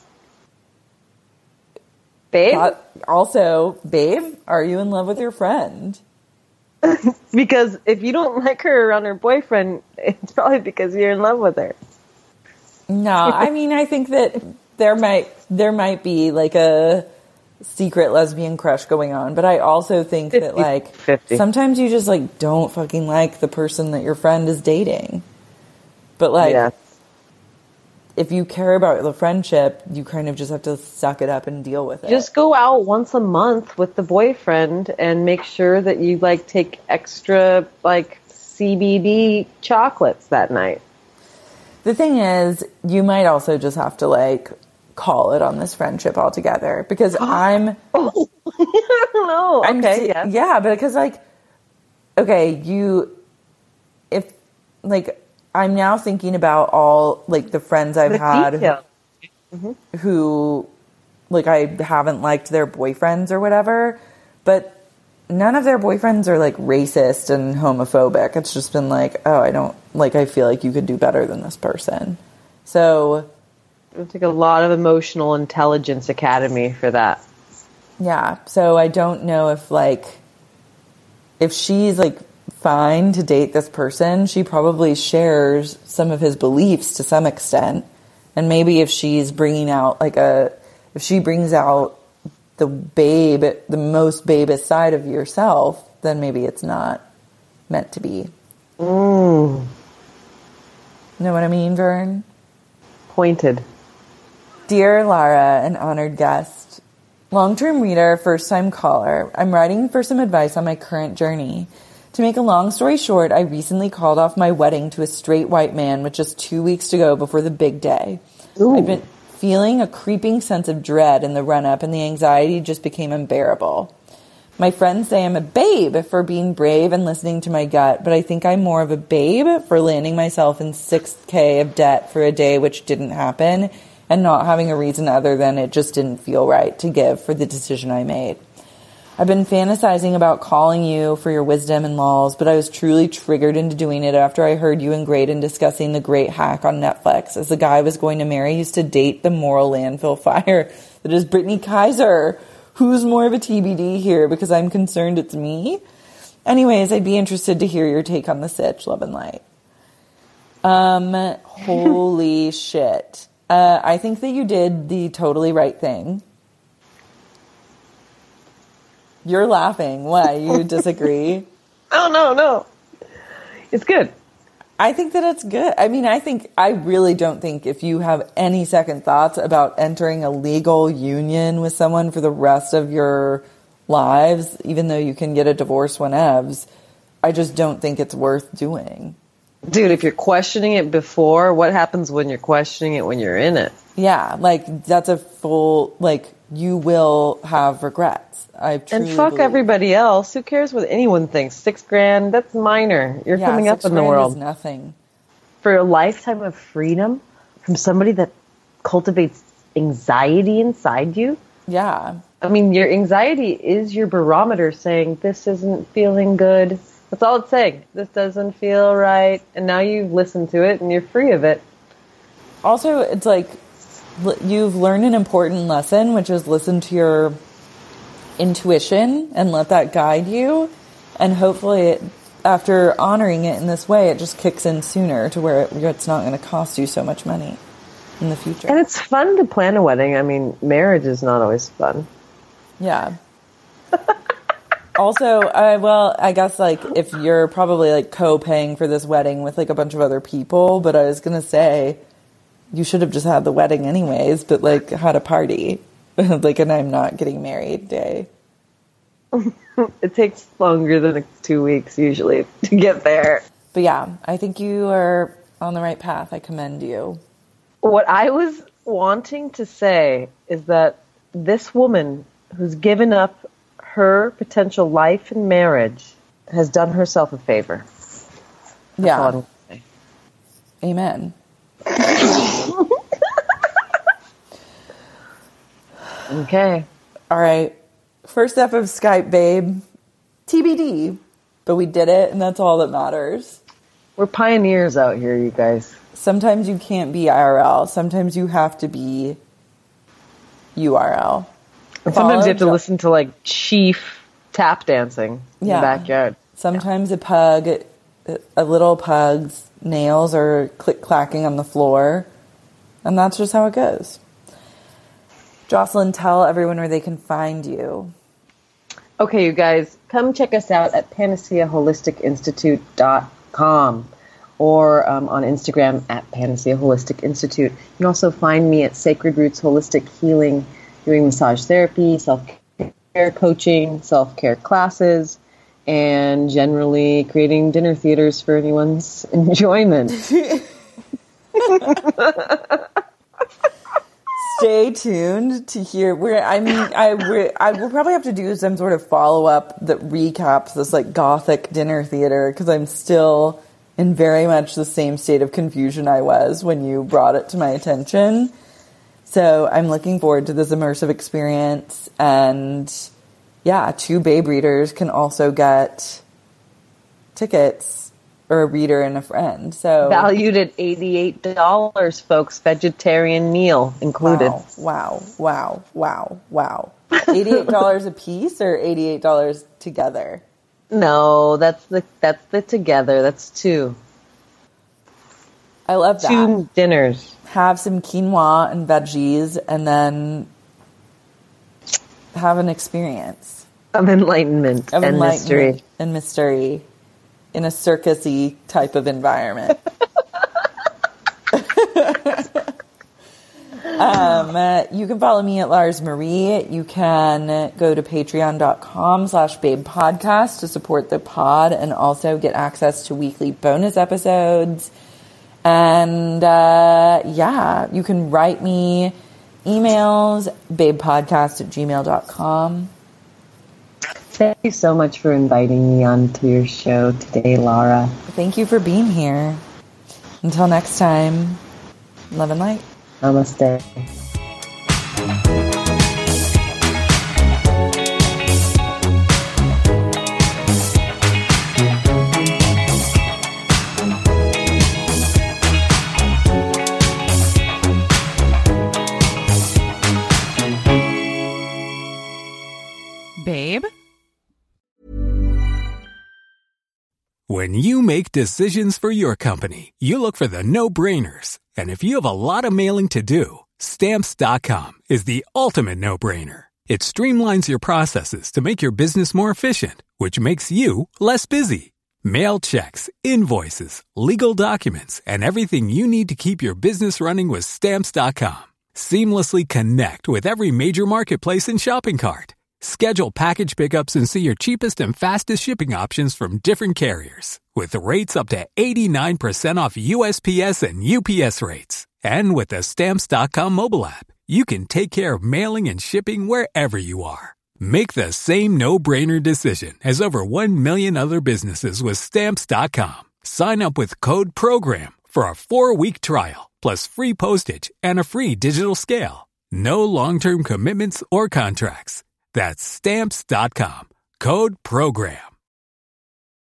Babe? Also, babe, are you in love with your friend? Because if you don't like her around her boyfriend, it's probably because you're in love with her. No, I mean, I think that there might be, like, a secret lesbian crush going on, but I also think 50, that, like, 50. Sometimes you just, like, don't fucking like the person that your friend is dating. But, like, yeah. If you care about the friendship, you kind of just have to suck it up and deal with it. Just go out once a month with the boyfriend and make sure that you, like, take extra, like, CBD chocolates that night. The thing is, you might also just have to, like, call it on this friendship altogether, because I don't know. Okay, yeah. Yeah, because, like, okay, I'm now thinking about all, like, the friends I've had who, like, I haven't liked their boyfriends or whatever, but none of their boyfriends are like racist and homophobic. It's just been like, oh, I feel like you could do better than this person. So it's like a lot of emotional intelligence academy for that. Yeah. So I don't know if she's like fine to date this person, she probably shares some of his beliefs to some extent. And maybe if she's bringing out if she brings out the most babish side of yourself, then maybe it's not meant to be. Know what I mean, Vern? Pointed. Dear Lara, an honored guest, long-term reader, first-time caller, I'm writing for some advice on my current journey. To make a long story short, I recently called off my wedding to a straight white man with just 2 weeks to go before the big day. Ooh. I've been feeling a creeping sense of dread in the run-up, and the anxiety just became unbearable. My friends say I'm a babe for being brave and listening to my gut, but I think I'm more of a babe for landing myself in $6,000 of debt for a day which didn't happen, and not having a reason other than it just didn't feel right to give for the decision I made. I've been fantasizing about calling you for your wisdom and laws, but I was truly triggered into doing it after I heard you and Graydon discussing The Great Hack on Netflix, as the guy I was going to marry used to date the moral landfill fire that is Brittany Kaiser. Who's more of a TBD here, because I'm concerned it's me? Anyways, I'd be interested to hear your take on the sitch. Love and light. Holy shit. I think that you did the totally right thing. You're laughing. Why? You disagree? Oh, no. It's good. I think that it's good. I mean, I really don't think if you have any second thoughts about entering a legal union with someone for the rest of your lives, even though you can get a divorce whenevs, I just don't think it's worth doing. Dude, if you're questioning it before, what happens when you're questioning it when you're in it? Yeah, like, that's a full, like, you will have regrets. And fuck everybody else. Who cares what anyone thinks? $6,000, that's minor. You're coming up in the world. Is nothing. For a lifetime of freedom from somebody that cultivates anxiety inside you? Yeah. I mean, your anxiety is your barometer saying, this isn't feeling good. That's all it's saying. This doesn't feel right. And now you've listened to it and you're free of it. Also, it's like you've learned an important lesson, which is listen to your intuition and let that guide you. And hopefully, after honoring it in this way, it just kicks in sooner to where it's not going to cost you so much money in the future. And it's fun to plan a wedding. I mean, marriage is not always fun. Yeah. Also, I guess, like, if you're probably, like, co-paying for this wedding with, like, a bunch of other people, but I was going to say, you should have just had the wedding anyways, but, like, had a party. Like, an I'm not getting married day. It takes longer than 2 weeks, usually, to get there. But, yeah, I think you are on the right path. I commend you. What I was wanting to say is that this woman who's given up her potential life and marriage has done herself a favor. That's all I'm gonna say. Amen. Okay. All right. First step of Skype, babe. TBD. But we did it, and that's all that matters. We're pioneers out here, you guys. Sometimes you can't be IRL. Sometimes you have to be URL. And sometimes you have to listen to, like, Chief tap dancing in the backyard. Sometimes a little pug's nails are click-clacking on the floor. And that's just how it goes. Jocelyn, tell everyone where they can find you. Okay, you guys, come check us out at PanaceaHolisticInstitute.com or on Instagram at Panacea Holistic Institute. You can also find me at Sacred Roots Holistic Healing, doing massage therapy, self-care coaching, self-care classes, and generally creating dinner theaters for anyone's enjoyment. Stay tuned to hear I will probably have to do some sort of follow-up that recaps this, like, gothic dinner theater, because I'm still in very much the same state of confusion I was when you brought it to my attention. So I'm looking forward to this immersive experience, and 2 Babe readers can also get tickets, or a reader and a friend. So valued at $88, folks. Vegetarian meal included. Wow. $88 a piece or $88 together? No, that's the together. That's 2. I love that. 2 dinners. Have some quinoa and veggies, and then have an experience of enlightenment and mystery. And mystery in a circus-y type of environment. You can follow me at Lars Marie. You can go to patreon.com/babepodcast to support the pod and also get access to weekly bonus episodes. And you can write me emails, babepodcast@gmail.com. Thank you so much for inviting me onto your show today, Laura. Thank you for being here. Until next time, love and light. Namaste. Babe? When you make decisions for your company, you look for the no-brainers. And if you have a lot of mailing to do, Stamps.com is the ultimate no-brainer. It streamlines your processes to make your business more efficient, which makes you less busy. Mail checks, invoices, legal documents, and everything you need to keep your business running with Stamps.com. Seamlessly connect with every major marketplace and shopping cart. Schedule package pickups and see your cheapest and fastest shipping options from different carriers, with rates up to 89% off USPS and UPS rates. And with the Stamps.com mobile app, you can take care of mailing and shipping wherever you are. Make the same no-brainer decision as over 1 million other businesses with Stamps.com. Sign up with code PROGRAM for a 4-week trial, plus free postage and a free digital scale. No long-term commitments or contracts. That's Stamps.com. Code PROGRAM.